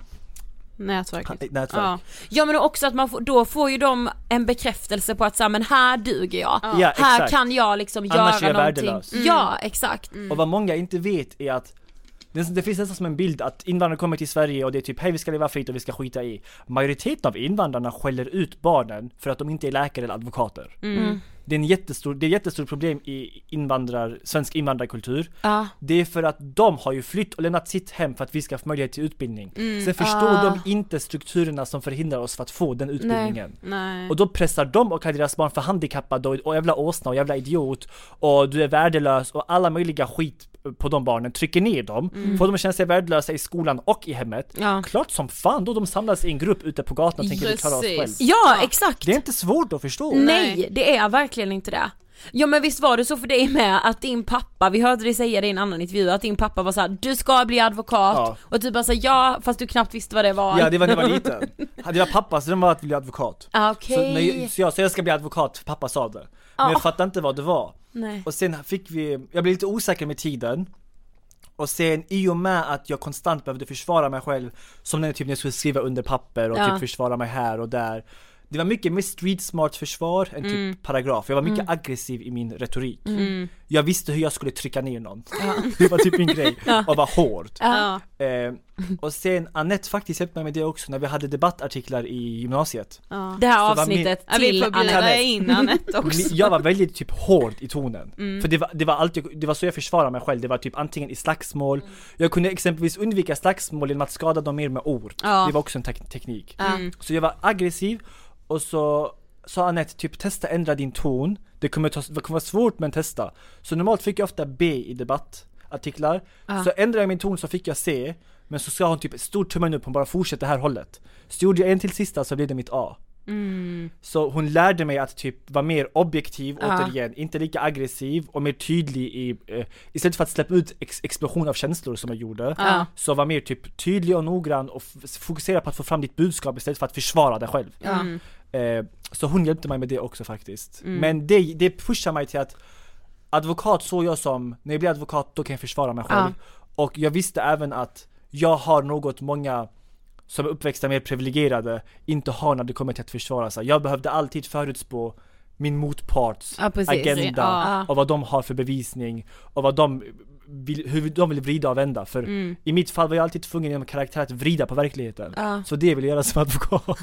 nätverk. nätverk. Ja. ja men också att man får, då får ju de en bekräftelse på att så här, men här duger jag. Ja. Ja, här exakt. kan jag liksom Annars göra är jag någonting. värdelös. Mm. Ja, exakt. Mm. Och vad många inte vet är att det, det finns nästan som en bild att invandrare kommer till Sverige och det är typ hej vi ska leva fritt och vi ska skita i. Majoriteten av invandrarna skäller ut barnen för att de inte är läkare eller advokater. Mm. Det är en jättestor, det är ett jättestort problem i invandrar, svensk invandrarkultur. Ja. Det är för att de har ju flytt och lämnat sitt hem för att vi ska få möjlighet till utbildning. Mm. Sen förstår Ah. de inte strukturerna som förhindrar oss för att få den utbildningen. Nej. Nej. Och då pressar de och kallar deras barn för handikappade och, och jävla åsna och jävla idiot och du är värdelös och alla möjliga skit på de barnen, trycker ner dem, Mm. får de att känna sig värdelösa i skolan och i hemmet. Ja. Klart som fan då de samlas i en grupp ute på gatan och tänker vi klarar oss själv. Ja, exakt. Det är inte svårt att förstå. Nej, det är verkligen inte det. Ja men visst var det så för dig med att din pappa, vi hörde dig säga det i en annan intervju, att din pappa var såhär, du ska bli advokat, Ja. och du bara såhär, ja fast du knappt visste vad det var. Ja, det var när jag var liten. Det var pappa, så den var att bli advokat. Ah, okej. Så, när jag, så, jag, så jag ska bli advokat, pappa sa det. Men Ah. jag fattade inte vad det var. Nej. Och sen fick vi, jag blev lite osäker med tiden. Och sen i och med att jag konstant behövde försvara mig själv, som när, typ, när jag skulle skriva under papper och Ja. typ försvara mig här och där. Det var mycket mer street smart försvar än typ Mm. paragraf. Jag var mycket Mm. aggressiv i min retorik. Mm. Jag visste hur jag skulle trycka ner någon. Ja. Det var typ min grej. Ja. Och vara hård. Ja. Eh, och sen Annette faktiskt hjälpte mig med det också när vi hade debattartiklar i gymnasiet. Ja. Det här Så var avsnittet Ja, vi till får bjuda Anette. in Anette också. Jag var väldigt typ hård i tonen. Mm. För det var, det var alltid, det var så jag försvarade mig själv. Det var typ antingen i slagsmål. Jag kunde exempelvis undvika slagsmål genom att skada dem mer med ord. Ja. Det var också en te- teknik. Mm. Så jag var aggressiv. Och så sa Annette typ testa ändra din ton. Det kommer, ta, det kommer vara svårt men testa. Så normalt fick jag ofta B i debattartiklar. Ja. Så ändrade jag min ton så fick jag C. Men så sa hon typ ett stort tummen upp, hon bara fortsätter det här hållet. Så gjorde jag en till sista så blev det mitt A. Mm. Så hon lärde mig att typ vara mer objektiv, Ja. återigen, inte lika aggressiv och mer tydlig i, eh, istället för att släppa ut ex- explosion av känslor som jag gjorde, Ja. så var mer typ tydlig och noggrann och f- fokusera på att få fram ditt budskap istället för att försvara dig själv. Ja. Mm. Eh, så hon hjälpte mig med det också faktiskt. Mm. Men det, det pushar mig till att advokat såg jag som, när jag blir advokat då kan jag försvara mig själv. Och jag visste även att jag har något många som är uppväxta mer privilegierade inte har när det kommer till att försvara sig. Jag behövde alltid förutspå min motparts Ja, precis. agenda Ja. och vad de har för bevisning och vad de vill, hur de vill vrida och vända. För Mm. i mitt fall var jag alltid tvungen genom karaktär att vrida på verkligheten. Ja. Så det vill jag göra som advokat.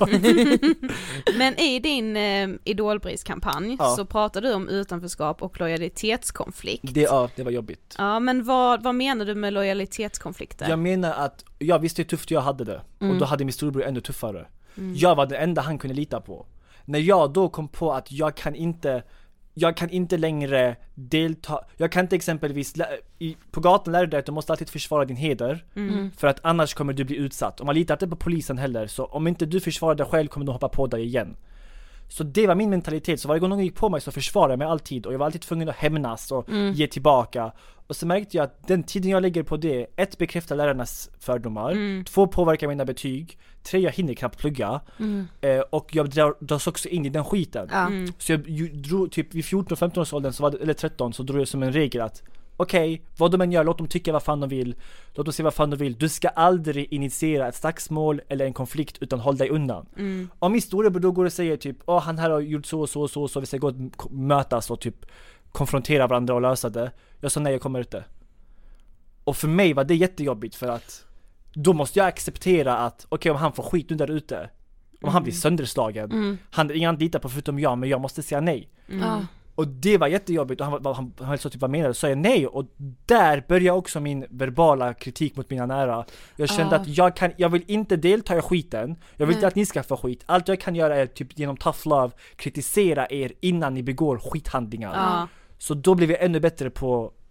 Men i din eh, idolpriskampanj Ja. så pratar du om utanförskap och lojalitetskonflikt. det, ja, det var jobbigt. Ja, men vad, vad menar du med lojalitetskonflikter? Jag menar att jag visste hur tufft jag hade det. Mm. Och då hade min storebror ännu tuffare. Mm. Jag var den enda han kunde lita på. När jag då kom på att jag kan inte Jag kan inte längre delta. Jag kan inte exempelvis lä- i, på gatan lära dig att du måste alltid försvara din heder. Mm. För att annars kommer du bli utsatt. Och man litar inte på polisen heller. Så om inte du försvarar dig själv kommer de hoppa på dig igen. Så det var min mentalitet. Så varje gång någon gick på mig så försvarade jag mig alltid. Och jag var alltid tvungen att hämnas och Mm. ge tillbaka. Och så märkte jag att den tiden jag lägger på det, ett, bekräftar lärarnas fördomar, Mm. två, påverkar mina betyg, tre, jag hinner knappt plugga, Mm. eh, och jag drar, dras också in i den skiten. Ja. Mm. Så jag ju, drog typ vid fjorton femton års åldern, så var det, eller tretton, så drog jag som en regel att okej, okay, vad de än gör, låt dem tycka vad fan de vill, låt dem se vad fan de vill, du ska aldrig initiera ett slagsmål eller en konflikt utan håll dig undan. Mm. Om min storebror då går och säger typ, åh han här har gjort så och så och så, så vi ska gå och k- mötas och typ konfrontera varandra och lösa det. Jag sa nej, jag kommer inte. Och för mig var det jättejobbigt, för att då måste jag acceptera att okej, okay, om han får skit nu där ute, om han blir sönderslagen, Mm. han är ingen litar på förutom jag, men jag måste säga nej. Mm. Ja. Och det var jättejobbigt, och han, han, han, han sa typ vad menar du? Så sa jag nej, och där började också min verbala kritik mot mina nära. Jag kände Ah. att jag kan, jag vill inte delta i skiten, jag vill inte Nej. att ni ska få skit. Allt jag kan göra är typ genom tough love kritisera er innan ni begår skithandlingar. Ja. Så då blev jag ännu bättre på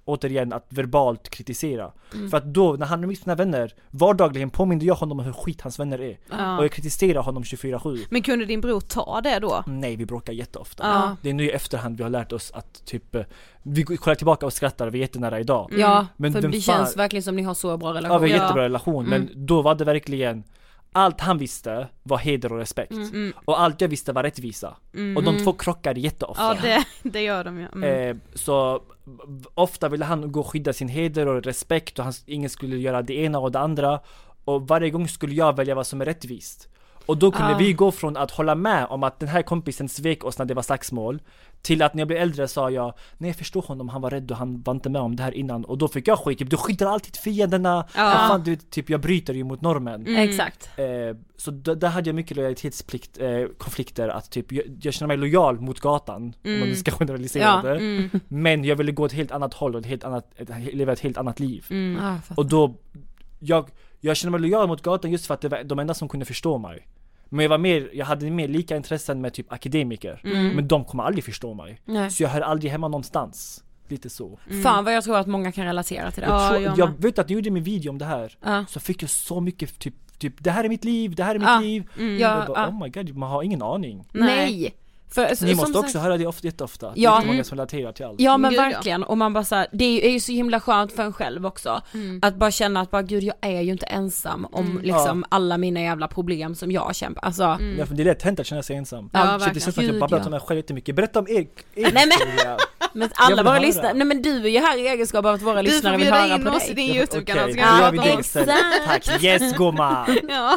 återigen att verbalt kritisera. Mm. För att då, när han är med sina vänner, vardagligen påminner jag honom om hur skit hans vänner är. Ja. Och jag kritiserar honom tjugofyra sju. Men kunde din bror ta det då? Nej, vi bråkar jätteofta. Ja. Det är nu i efterhand vi har lärt oss att typ, vi kollar tillbaka och skrattar, vi är jättenära idag. Mm. Ja, men för det fan... känns verkligen som ni har så bra relation. Ja, vi har ja. jättebra relation, Mm. men då var det verkligen allt han visste var heder och respekt. Mm. Och allt jag visste var rättvisa. Mm. Och de två krockade jätteofta. Ja, det, det gör de ju. Mm. Eh, så ofta ville han gå och skydda sin heder och respekt och han, ingen skulle göra det ena och det andra. Och varje gång skulle jag välja vad som är rättvist. Och då kunde Ah. vi gå från att hålla med om att den här kompisen svek oss när det var slagsmål till att när jag blev äldre sa jag, nej jag förstår honom, han var rädd och han var inte med om det här innan. Och då fick jag skit, typ, du skyddar alltid fienderna. Ja. Fan, du, typ, jag bryter ju mot normen. Mm. Exakt. Eh, så d- där hade jag mycket lojalitetsplikt, eh, konflikter att typ, jag, jag känner mig lojal mot gatan, Mm. om man nu ska generalisera Ja, det. mm. Men jag ville gå ett helt annat håll och ett helt annat, ett, leva ett helt annat liv. Mm. Ah, Och då, jag, jag känner mig lojal mot gatan just för att det var de enda som kunde förstå mig. Men jag var mer, jag hade mer lika intressen med typ akademiker. Mm. Men de kommer aldrig förstå mig. Nej. Så jag hör aldrig hemma någonstans. Lite så. Mm. Fan vad jag tror att många kan relatera till det. Jag, tror, jag jag med. vet att jag gjorde min video om det här. Ja. Så fick jag så mycket typ, typ det här är mitt liv, det här är mitt Ja. liv. Mm. Ja, Jag bara, ja. oh my god, man har ingen aning. Nej. För, Ni som måste också sagt, höra det ofta, jätteofta. Ja. Det är många som relaterar till allt. Ja men Gud, ja. verkligen, och man bara så här, det är ju, är ju så himla skönt för en själv också. Mm. Att bara känna att bara gud jag är ju inte ensam om Mm. liksom alla mina jävla problem som jag kämpar. Alltså, Mm. Ja, för det är lätt hänt att känna sig ensam. Ja, Shit, verkligen. det känns som att jag Gud, babblar ja. om mig själv jättemycket. Berätta om er, er Nej, men- historia. men Jag alla vill våra höra. lyssnare, nej men du är ju här i egenskap av att våra Du får lyssnare vill bjuda höra in på oss i dig. din YouTube-kanal. Okej, Ska då vi gör prata vi om det oss? istället. Tack, yes gumma! Ja.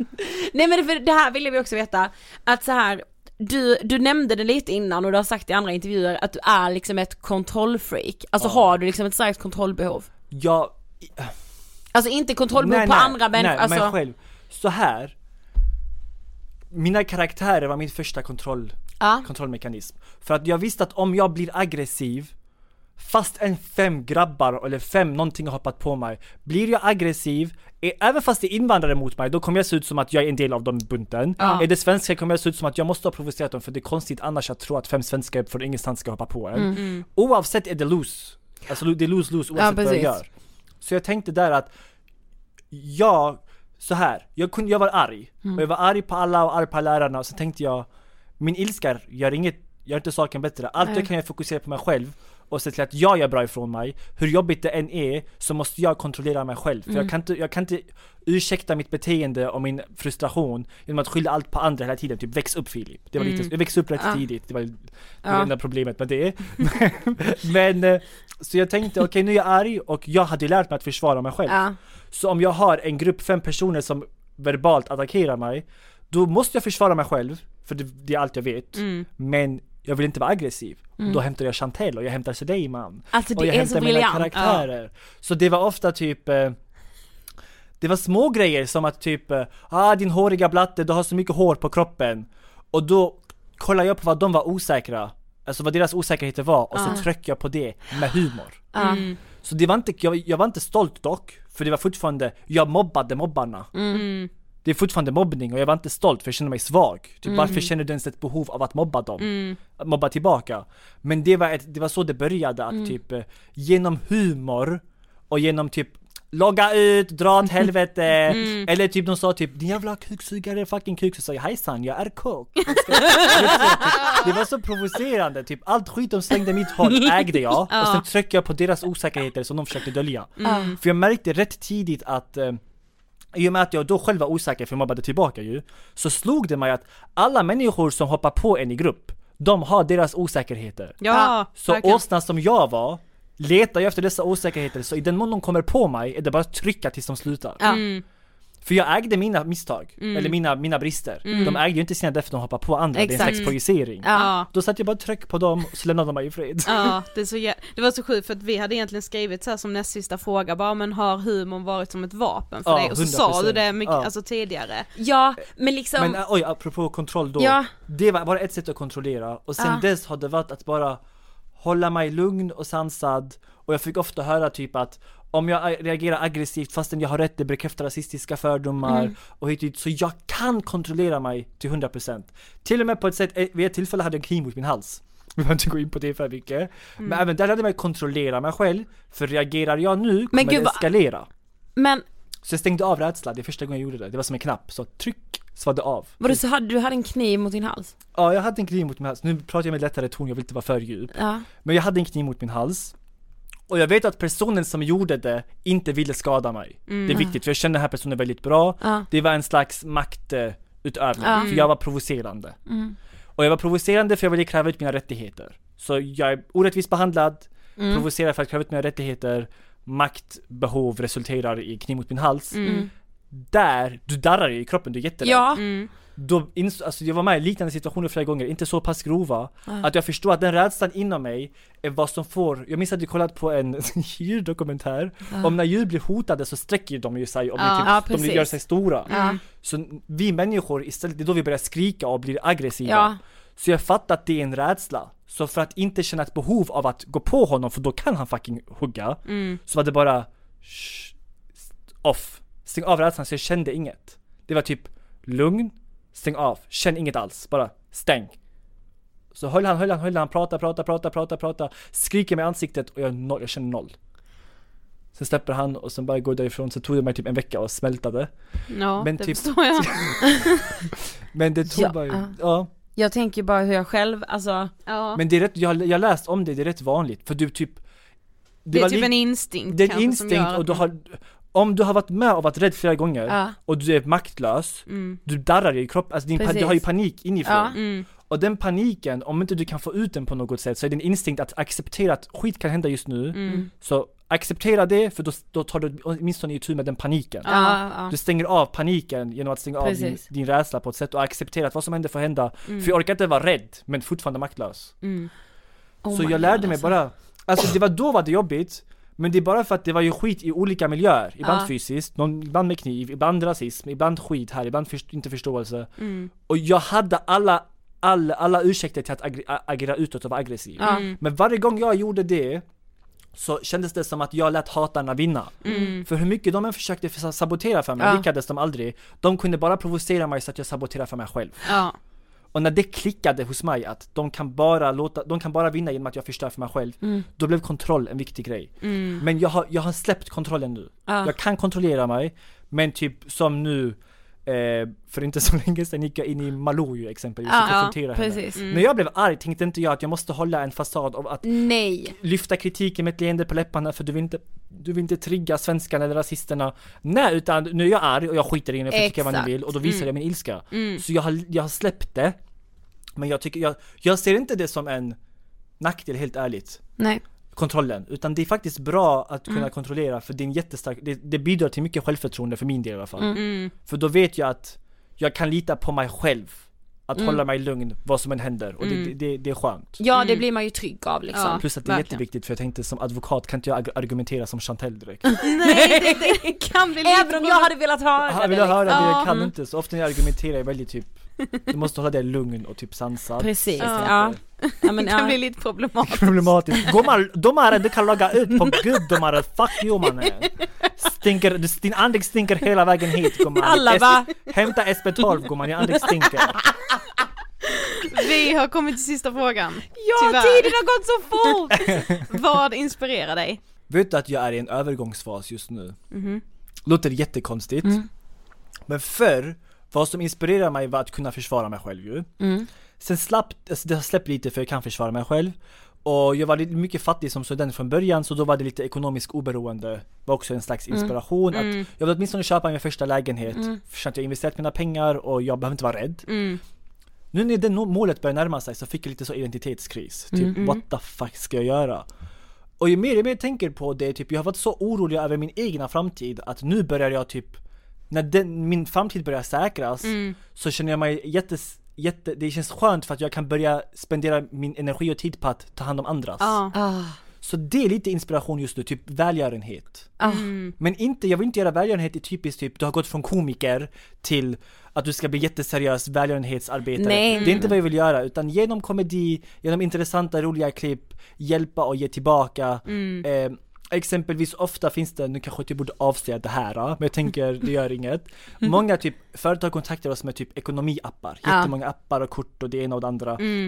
Nej men för det här ville vi också veta, att så här, du, du nämnde det lite innan och du har sagt i andra intervjuer att du är liksom ett kontrollfreak. Alltså Ja. har du liksom ett starkt kontrollbehov? Jag... Alltså inte kontrollbehov Nej, på nej, andra människor, nej, alltså... mig själv. Så här. Mina karaktärer var min första kontroll, Ja. kontrollmekanism. För att jag visste att om jag blir aggressiv, fast en fem grabbar eller fem någonting har hoppat på mig, blir jag aggressiv, är, även fast det är invandrare mot mig, då kommer jag se ut som att jag är en del av dem bunten. Ja. Är det svenska kommer jag se ut som att jag måste ha provocerat dem, för det är konstigt annars att tro att fem svenskar från ingenstans ska hoppa på en. Mm. Oavsett är det loose. Alltså det är loose-loose oavsett Ja, vad jag precis. gör. Så jag tänkte där att jag, så här, jag, kunde, jag var arg. Mm. Och jag var arg på alla och arg på lärarna. Och så tänkte jag, min ilska gör, inget, gör inte saken bättre. Allt Nej. jag kan jag fokusera på mig själv och se till att jag gör bra ifrån mig. Hur jobbigt det än är så måste jag kontrollera mig själv. För Mm. jag, kan inte, jag kan inte ursäkta mitt beteende och min frustration genom att skylla allt på andra hela tiden. Typ väx upp Filip. Det var lite, Mm. jag växte upp rätt Ja. tidigt. Det var det Ja. enda problemet med det. Men eh, så jag tänkte, okej nu är jag arg och jag hade lärt mig att försvara mig själv. Ja. Så om jag har en grupp fem personer som verbalt attackerar mig, då måste jag försvara mig själv, för det, det är allt jag vet. Mm. Men jag vill inte vara aggressiv. Mm. Då hämtar jag Chantel och jag hämtar Suleiman. Alltså och det jag är hämtar så mina briljant. karaktärer. Så det var ofta typ eh, det var små grejer som att typ eh, ah din håriga blatte, du har så mycket hår på kroppen. Och då kollar jag på vad de var osäkra. Alltså vad deras osäkerheter var och Ja. så trycker jag på det med humor. Ja. Mm. Så det var inte, jag, jag var inte stolt dock, för det var fortfarande, jag mobbade mobbarna. Mm. Det är fortfarande mobbning och jag var inte stolt för jag kände mig svag. Typ Mm. varför känner du ens ett behov av att mobba dem? Mm. Att mobba tillbaka. Men det var, ett, det var så det började, att Mm. typ eh, genom humor och genom typ logga ut, dra åt helvete. Mm. Eller typ de sa typ din jävla kuksugare, fucking kuk. Så sa jag hejsan, jag är kock. Det var så provocerande. Typ allt skit de slängde mitt håll ägde jag. Och sen tryckte jag på deras osäkerheter som de försökte dölja. Mm. För jag märkte rätt tidigt att eh, i och med att jag då själv var osäker, för jag mobbade tillbaka ju, så slog det mig att alla människor som hoppar på en i grupp, de har deras osäkerheter. Ja, Så verkligen. åsna som jag var, letar jag efter dessa osäkerheter, så i den mån de kommer på mig är det bara att trycka tills de slutar. Ja. Mm. För jag ägde mina misstag, Mm. eller mina, mina brister. Mm. De ägde ju inte sina därför de hoppar på andra, det är en Exakt. slags projicering. Ja. Då satt jag bara och tryck på dem och så lämnade de mig i fred. Ja, det, är så jä- det var så sjukt för att vi hade egentligen skrivit så här som näst sista fråga, bara men har humorn varit som ett vapen för Ja, dig? Och så hundra sa procent. du det mycket, Ja. alltså tidigare. Ja, men liksom... Men oj, apropå kontroll då. Ja. Det var bara ett sätt att kontrollera. Och sen Ja. dess har det varit att bara hålla mig lugn och sansad. Och jag fick ofta höra typ att om jag reagerar aggressivt fastän jag har rätt, det bekräftar rasistiska fördomar Mm. och hit dit, så jag kan kontrollera mig till hundra procent. Till och med på ett sätt, vid ett tillfälle hade jag en kniv mot min hals. Vi behöver inte gå in på det för mycket. Mm. Men även där hade jag kontrollera mig själv. För reagerar jag nu kommer men gud, det eskalera. Men... Så jag stängde av rädsla, det är första gången jag gjorde det. Det var som en knapp, så tryck, så var det av. Var det så hade du hade en kniv mot din hals? Ja, jag hade en kniv mot min hals. Nu pratar jag med lättare ton, jag vill inte vara för djup. Ja. Men jag hade en kniv mot min hals. Och jag vet att personen som gjorde det inte ville skada mig. Mm. Det är viktigt, för jag kände den här personen väldigt bra. Ja. Det var en slags maktutövning, ja. För jag var provocerande. Mm. Och jag var provocerande för jag ville kräva ut mina rättigheter. Så jag är orättvist behandlad, mm. provocerar för att kräva ut mina rättigheter. Maktbehov resulterar i kniv mot min hals. Mm. Där, du darrar i kroppen, du är jätterädd. Ja. Mm. Då, alltså jag var med i liknande situationer flera gånger, inte så pass grova, mm. att jag förstår att den rädslan inom mig är vad som får, jag minns att jag kollat på en djurdokumentär, mm. om när djur blir hotade så sträcker de ju sig, om ja, typ, ja, de gör sig stora. Mm. Så vi människor istället, det är då vi börjar skrika och blir aggressiva. Ja. Så jag fattar att det är en rädsla. Så för att inte känna ett behov av att gå på honom, för då kan han fucking hugga, mm. så var det bara sh- off. Stäng av rädslan, så jag kände inget. Det var typ lugn, stäng av, känn inget alls, bara stäng. Så höll han, höll han, höll han, prata, prata, prata, prata, prata, skriker med ansiktet och jag, noll, jag känner noll. Sen släpper han och sen bara går därifrån, så tog det mig typ en vecka och smältade. Ja, men det typ, förstår jag. Men det tog ja, bara, uh. ja. Jag tänker bara hur jag själv, alltså... Ja. Men det är rätt, jag jag läst om det, det är rätt vanligt, för du typ... Det, det är typ li- en instinkt. Det är en instinkt och du har... Om du har varit med och varit rädd flera gånger, ja. Och du är maktlös, mm. du darrar ju i kroppen, alltså din, du har ju panik inifrån. Ja. Mm. Och den paniken, om inte du kan få ut den på något sätt, så är det en instinkt att acceptera att skit kan hända just nu. Mm. Så acceptera det, för då, då tar du åtminstone i tur med den paniken. Ja, ja. Du stänger av paniken genom att stänga Precis. av din, din rädsla på ett sätt och acceptera att vad som händer får hända. Mm. För jag orkar inte vara rädd, men fortfarande maktlös. Mm. Oh så jag lärde God, mig alltså. bara, alltså det var då var det jobbigt. Men det är bara för att det var ju skit i olika miljöer. Ibland ja. fysiskt, någon, ibland med kniv, ibland rasism, ibland skit här, ibland för, inte förståelse. Mm. Och jag hade alla, alla, alla ursäkter till att ag- agera utåt och vara aggressiv. Mm. Men varje gång jag gjorde det så kändes det som att jag lät hatarna vinna. Mm. För hur mycket de än försökte sabotera för mig, ja. lyckades de aldrig. De kunde bara provocera mig så att jag saboterade för mig själv. Ja. Och när det klickade hos mig att de kan bara låta, de kan bara vinna genom att jag förstör för mig själv, mm. då blev kontroll en viktig grej. Mm. Men jag har, jag har släppt kontrollen nu. Ah. Jag kan kontrollera mig, men typ som nu, eh, för inte så länge sedan gick jag in i Malou exempelvis ah, och konfronterade ja, henne. Mm. När jag blev arg tänkte inte jag att jag måste hålla en fasad av att Nej. lyfta kritiken med ett leende på läpparna, för du vill inte, du vill inte trigga svenskarna eller rasisterna. Nej, utan nu är jag arg och jag skiter i det, jag tycker vad ni vill, och då visar mm. jag min ilska. Mm. Så jag har, jag har släppt det. Men jag tycker jag, jag ser inte det som en nackdel, helt ärligt. Nej. Kontrollen, utan det är faktiskt bra att kunna mm. kontrollera, för det är en jättestark, det, det bidrar till mycket självförtroende för min del i alla fall. Mm. För då vet jag att jag kan lita på mig själv. Att mm. hålla mig lugn vad som än händer. Och mm. det, det, det är skönt. Ja, det blir man ju trygg av liksom. Ja, plus att det är verkligen jätteviktigt, för jag tänkte som advokat kan inte jag argumentera som Chantel direkt. Nej, det kan bli lite. Även om jag hade velat höra jag det. Vill höra det, jag kan mm. inte. Så ofta när jag argumenterar är väldigt typ, du måste hålla dig lugn och typ sansad. Precis, ja. Ja, men, det kan ja. bli lite problematiskt. Problematiskt. Gomar, domare, du kan laga ut på gud, domare. Fuck you, mannen. Stinker, din andek stinker hela vägen hit, gomar. Alla va? Hämta S P tolv, gomar, din andek stinker. Vi har kommit till sista frågan. Ja, tyvärr. Tiden har gått så fort. Vad inspirerar dig? Vet du att jag är i en övergångsfas just nu? Mm-hmm. Låter jättekonstigt. Mm. Men förr, vad som inspirerar mig var att kunna försvara mig själv ju. Mm. Sen slapp, alltså det har släppt lite för jag kan försvara mig själv. Och jag var lite mycket fattig som student från början, så då var det lite ekonomisk oberoende. Var också en slags inspiration. Mm. Att jag vill åtminstone köpa min första lägenhet. Mm. För att jag investerat mina pengar och jag behöver inte vara rädd. Mm. Nu när det målet börjar närma sig så fick jag lite så identitetskris. Typ, mm. what the fuck ska jag göra? Och ju mer jag mer tänker på det, typ, jag har varit så orolig över min egna framtid att nu börjar jag typ, när den, min framtid börjar säkras, mm. så känner jag mig jättes, jätte, det känns skönt för att jag kan börja spendera min energi och tid på att ta hand om andras. Ah. Ah. Så det är lite inspiration just nu, typ välgörenhet. Mm. Men inte, jag vill inte göra välgörenhet i typiskt typ, du har gått från komiker till att du ska bli jätteseriös välgörenhetsarbetare. Nej. Det är inte vad jag vill göra, utan genom komedi, genom intressanta, roliga klipp, hjälpa och ge tillbaka. Mm. Eh, exempelvis ofta finns det, nu kanske jag borde avsäga det här, men jag tänker det gör inget. Många typ företag kontaktar oss med typ ekonomiappar, jättemånga appar och kort och det ena och det andra. Mm.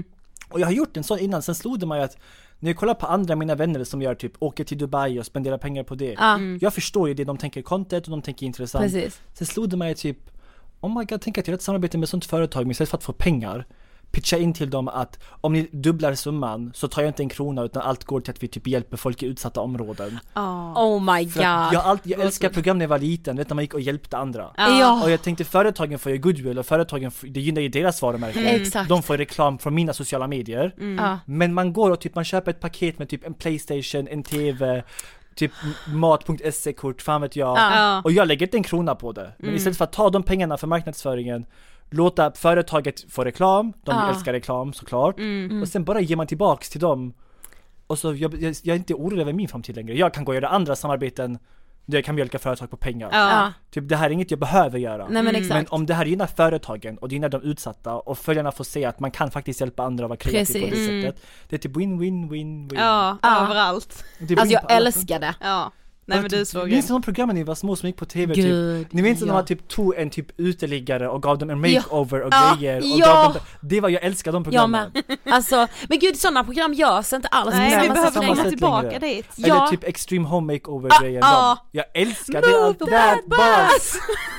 Och jag har gjort en sån innan, sen slog det mig att när jag kollar på andra mina vänner som gör typ åker till Dubai och spenderar pengar på det. Mm. Jag förstår ju det, de tänker content och de tänker intressant. Precis. Sen slog det mig typ, oh my god, tänk att jag har ett samarbete med sånt företag, men istället för att få pengar, pitcha in till dem att om ni dubblar summan så tar jag inte en krona utan allt går till att vi typ hjälper folk i utsatta områden. Oh, oh my god. Jag, alltid, jag älskar program när jag var liten, vet när man gick och hjälpte andra. Ja. Och jag tänkte företagen får ju goodwill och företagen, det gynnar ju deras varumärken. Mm. Exakt. De får reklam från mina sociala medier. Mm. Ja. Men man går och typ man köper ett paket med typ en PlayStation, en T V, typ mat punkt se-kort, fan vet jag. Ja. Och jag lägger inte en krona på det. Men mm. istället för att ta de pengarna för marknadsföringen, låta företaget få reklam, de ja. älskar reklam såklart, mm. och sen bara ger man tillbaks till dem. Och så jag, jag, jag är inte orolig över min framtid längre. Jag kan gå och göra andra samarbeten där jag kan mjölka företag på pengar. Ja. Typ det här är inget jag behöver göra. Nej, men, exakt. Men om det här gynnar företagen och det gynnar de utsatta och följarna får se att man kan faktiskt hjälpa andra och vara kreativ på det mm. sättet. Det är typ win-win-win-win. Ja, ja. överallt. Alltså jag älskar det. Ja. Nej, men du såg minns de programmen ni var små som gick på tv typ. Ni minns ja. när man typ tog en typ uteliggare och gav dem en makeover ja. och ja. grejer och ja. gav dem, det var jag älskar de programmen. Ja, men alltså men gud sådana program görs inte alls. Nej, vi behöver komma tillbaka längre. dit. Eller ja. typ extreme home makeover ah, grejer. Ah. Jag älskar det allt that, that buzz.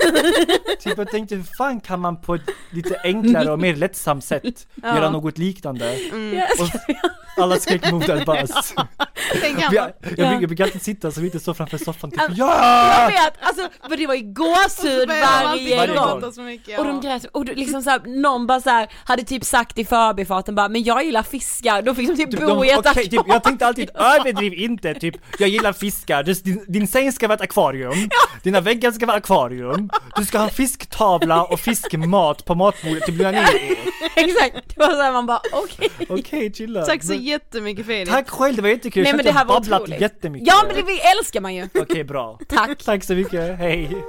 Typ jag tänkte hur fan kan man på ett lite enklare och mer lättsamt sätt ja. göra något liknande. Mm. Och alla skrek move that buzz. jag, jag, jag, jag brukar alltid sitta så inte så framför soffan typ, ja! Jag vet, alltså, för det var ju gåshud varje, varje gång, gång. Så mycket, ja. Och de grät, och liksom såhär, någon bara såhär hade typ sagt i förbifarten bara, men jag gillar fiskar, då fick de typ, typ bo de, i ett okay, typ, jag tänkte alltid, överdriv inte, typ, jag gillar fiskar, din, din säng ska vara ett akvarium, ja. dina väggar ska vara akvarium, du ska ha en fisktavla och fiskmat på matbordet till bli ner. Exakt, det var såhär man bara, okej. Okay. Okej, okay, chilla. Tack så men, jättemycket Felix. Tack själv, det var jättekul. Nej, men det här var otroligt. Jättemycket. Ja, men det älskar man ju. Okej, okay, bra. Tack. Tack så mycket, hej.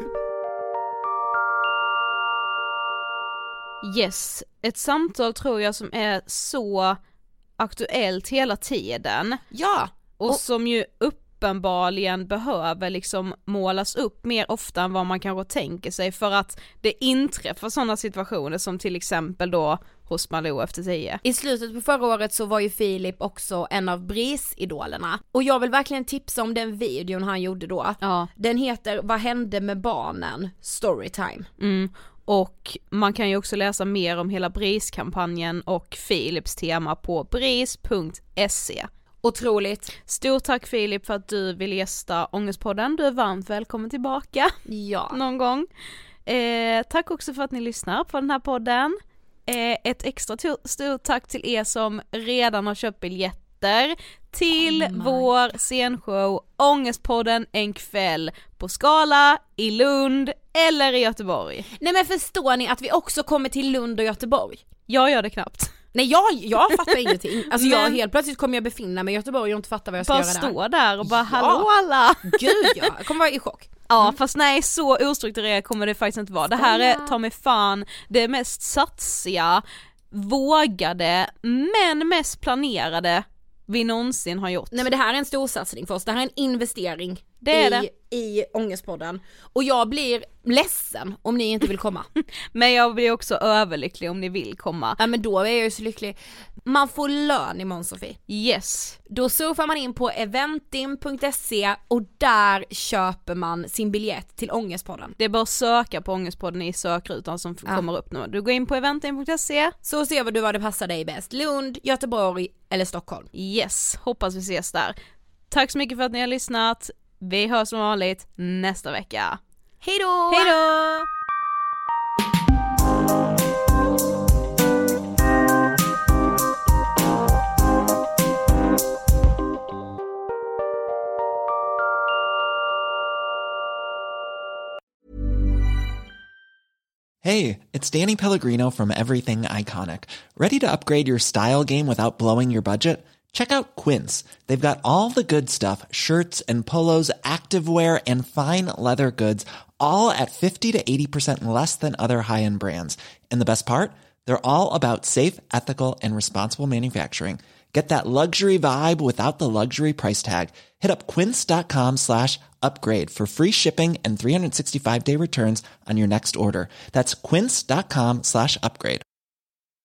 Yes, ett samtal tror jag som är så aktuellt hela tiden. Ja. Och, och som ju uppenbarligen behöver liksom målas upp mer ofta än vad man kanske tänker sig, för att det inträffar sådana situationer som till exempel då hos Malou efter tio. I slutet på förra året så var ju Filip också en av Bris-idolerna. Och jag vill verkligen tipsa om den videon han gjorde då. Ja. Den heter Vad hände med barnen? Storytime. Mm. Och man kan ju också läsa mer om hela Bris-kampanjen och Filips tema på bris punkt se. Otroligt. Stort tack Filip för att du vill gästa Ångestpodden. Du är varmt välkommen tillbaka. Ja. Någon gång. Eh, tack också för att ni lyssnar på den här podden. Eh, ett extra to- stort tack till er som redan har köpt biljetter till oh vår scenshow Ångestpodden en kväll på Skala, i Lund eller i Göteborg. Nej, men förstår ni att vi också kommer till Lund och Göteborg? Jag gör det knappt. Nej, jag, jag fattar ingenting. Alltså men, jag helt plötsligt kommer jag befinna mig i Göteborg och inte fatta vad jag ska bara göra där. Bara stå där och bara, ja. hallå alla. Gud ja, jag kommer vara i chock. Ja, mm. fast nej, så ostrukturerat kommer det faktiskt inte vara. Det här är, ta mig fan, det mest satsiga, vågade, men mest planerade vi någonsin har gjort. Nej, men det här är en stor satsning för oss. Det här är en investering det är i, det. i Ångestpodden. Och jag blir ledsen om ni inte vill komma. Men jag blir också överlycklig om ni vill komma. Ja, men då är jag ju så lycklig. Man får lön imorgon, Sofie. Yes. Då surfar man in på eventim punkt se och där köper man sin biljett till Ångestpodden. Det är bara att söka på Ångestpodden i sökrutan som ja. kommer upp nu. Du går in på eventim punkt se. Så ser du vad det passar dig bäst. Lund, Göteborg eller Stockholm. Yes, hoppas vi ses där. Tack så mycket för att ni har lyssnat. Vi hörs som vanligt nästa vecka. Hej då! Hej då! Hey, it's Danny Pellegrino from Everything Iconic. Ready to upgrade your style game without blowing your budget? Check out Quince. They've got all the good stuff, shirts and polos, activewear, and fine leather goods, all at fifty to eighty percent less than other high-end brands. And the best part? They're all about safe, ethical, and responsible manufacturing. Get that luxury vibe without the luxury price tag. Hit up quince.com slash upgrade for free shipping and three sixty-five day returns on your next order. That's quince.com slash upgrade.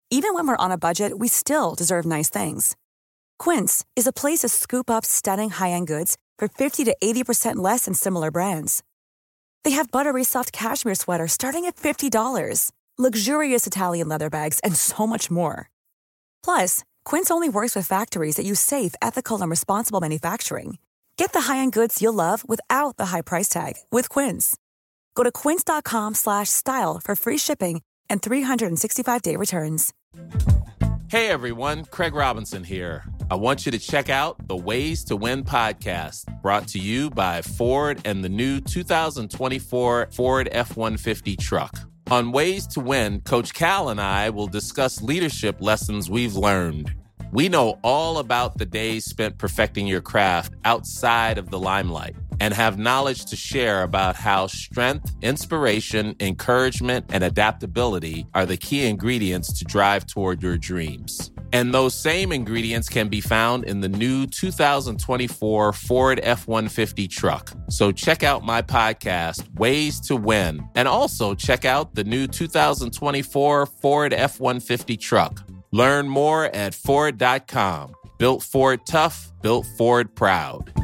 Even when we're on a budget, we still deserve nice things. Quince is a place to scoop up stunning high-end goods for fifty to eighty percent less than similar brands. They have buttery soft cashmere sweaters starting at fifty dollars, luxurious Italian leather bags, and so much more. Plus, Quince only works with factories that use safe, ethical, and responsible manufacturing. Get the high-end goods you'll love without the high price tag with Quince. Go to quince.com slash style for free shipping and three sixty-five day returns. Hey everyone, Craig Robinson here. I want you to check out the Ways to Win podcast, brought to you by Ford and the new two thousand twenty-four Ford F one fifty truck. On Ways to Win, Coach Cal and I will discuss leadership lessons we've learned. We know all about the days spent perfecting your craft outside of the limelight and have knowledge to share about how strength, inspiration, encouragement, and adaptability are the key ingredients to drive toward your dreams. And those same ingredients can be found in the new two thousand twenty-four Ford F one fifty truck. So check out my podcast, Ways to Win, and also check out the new two thousand twenty-four Ford F one fifty truck. Learn more at Ford dot com. Built Ford tough, built Ford proud.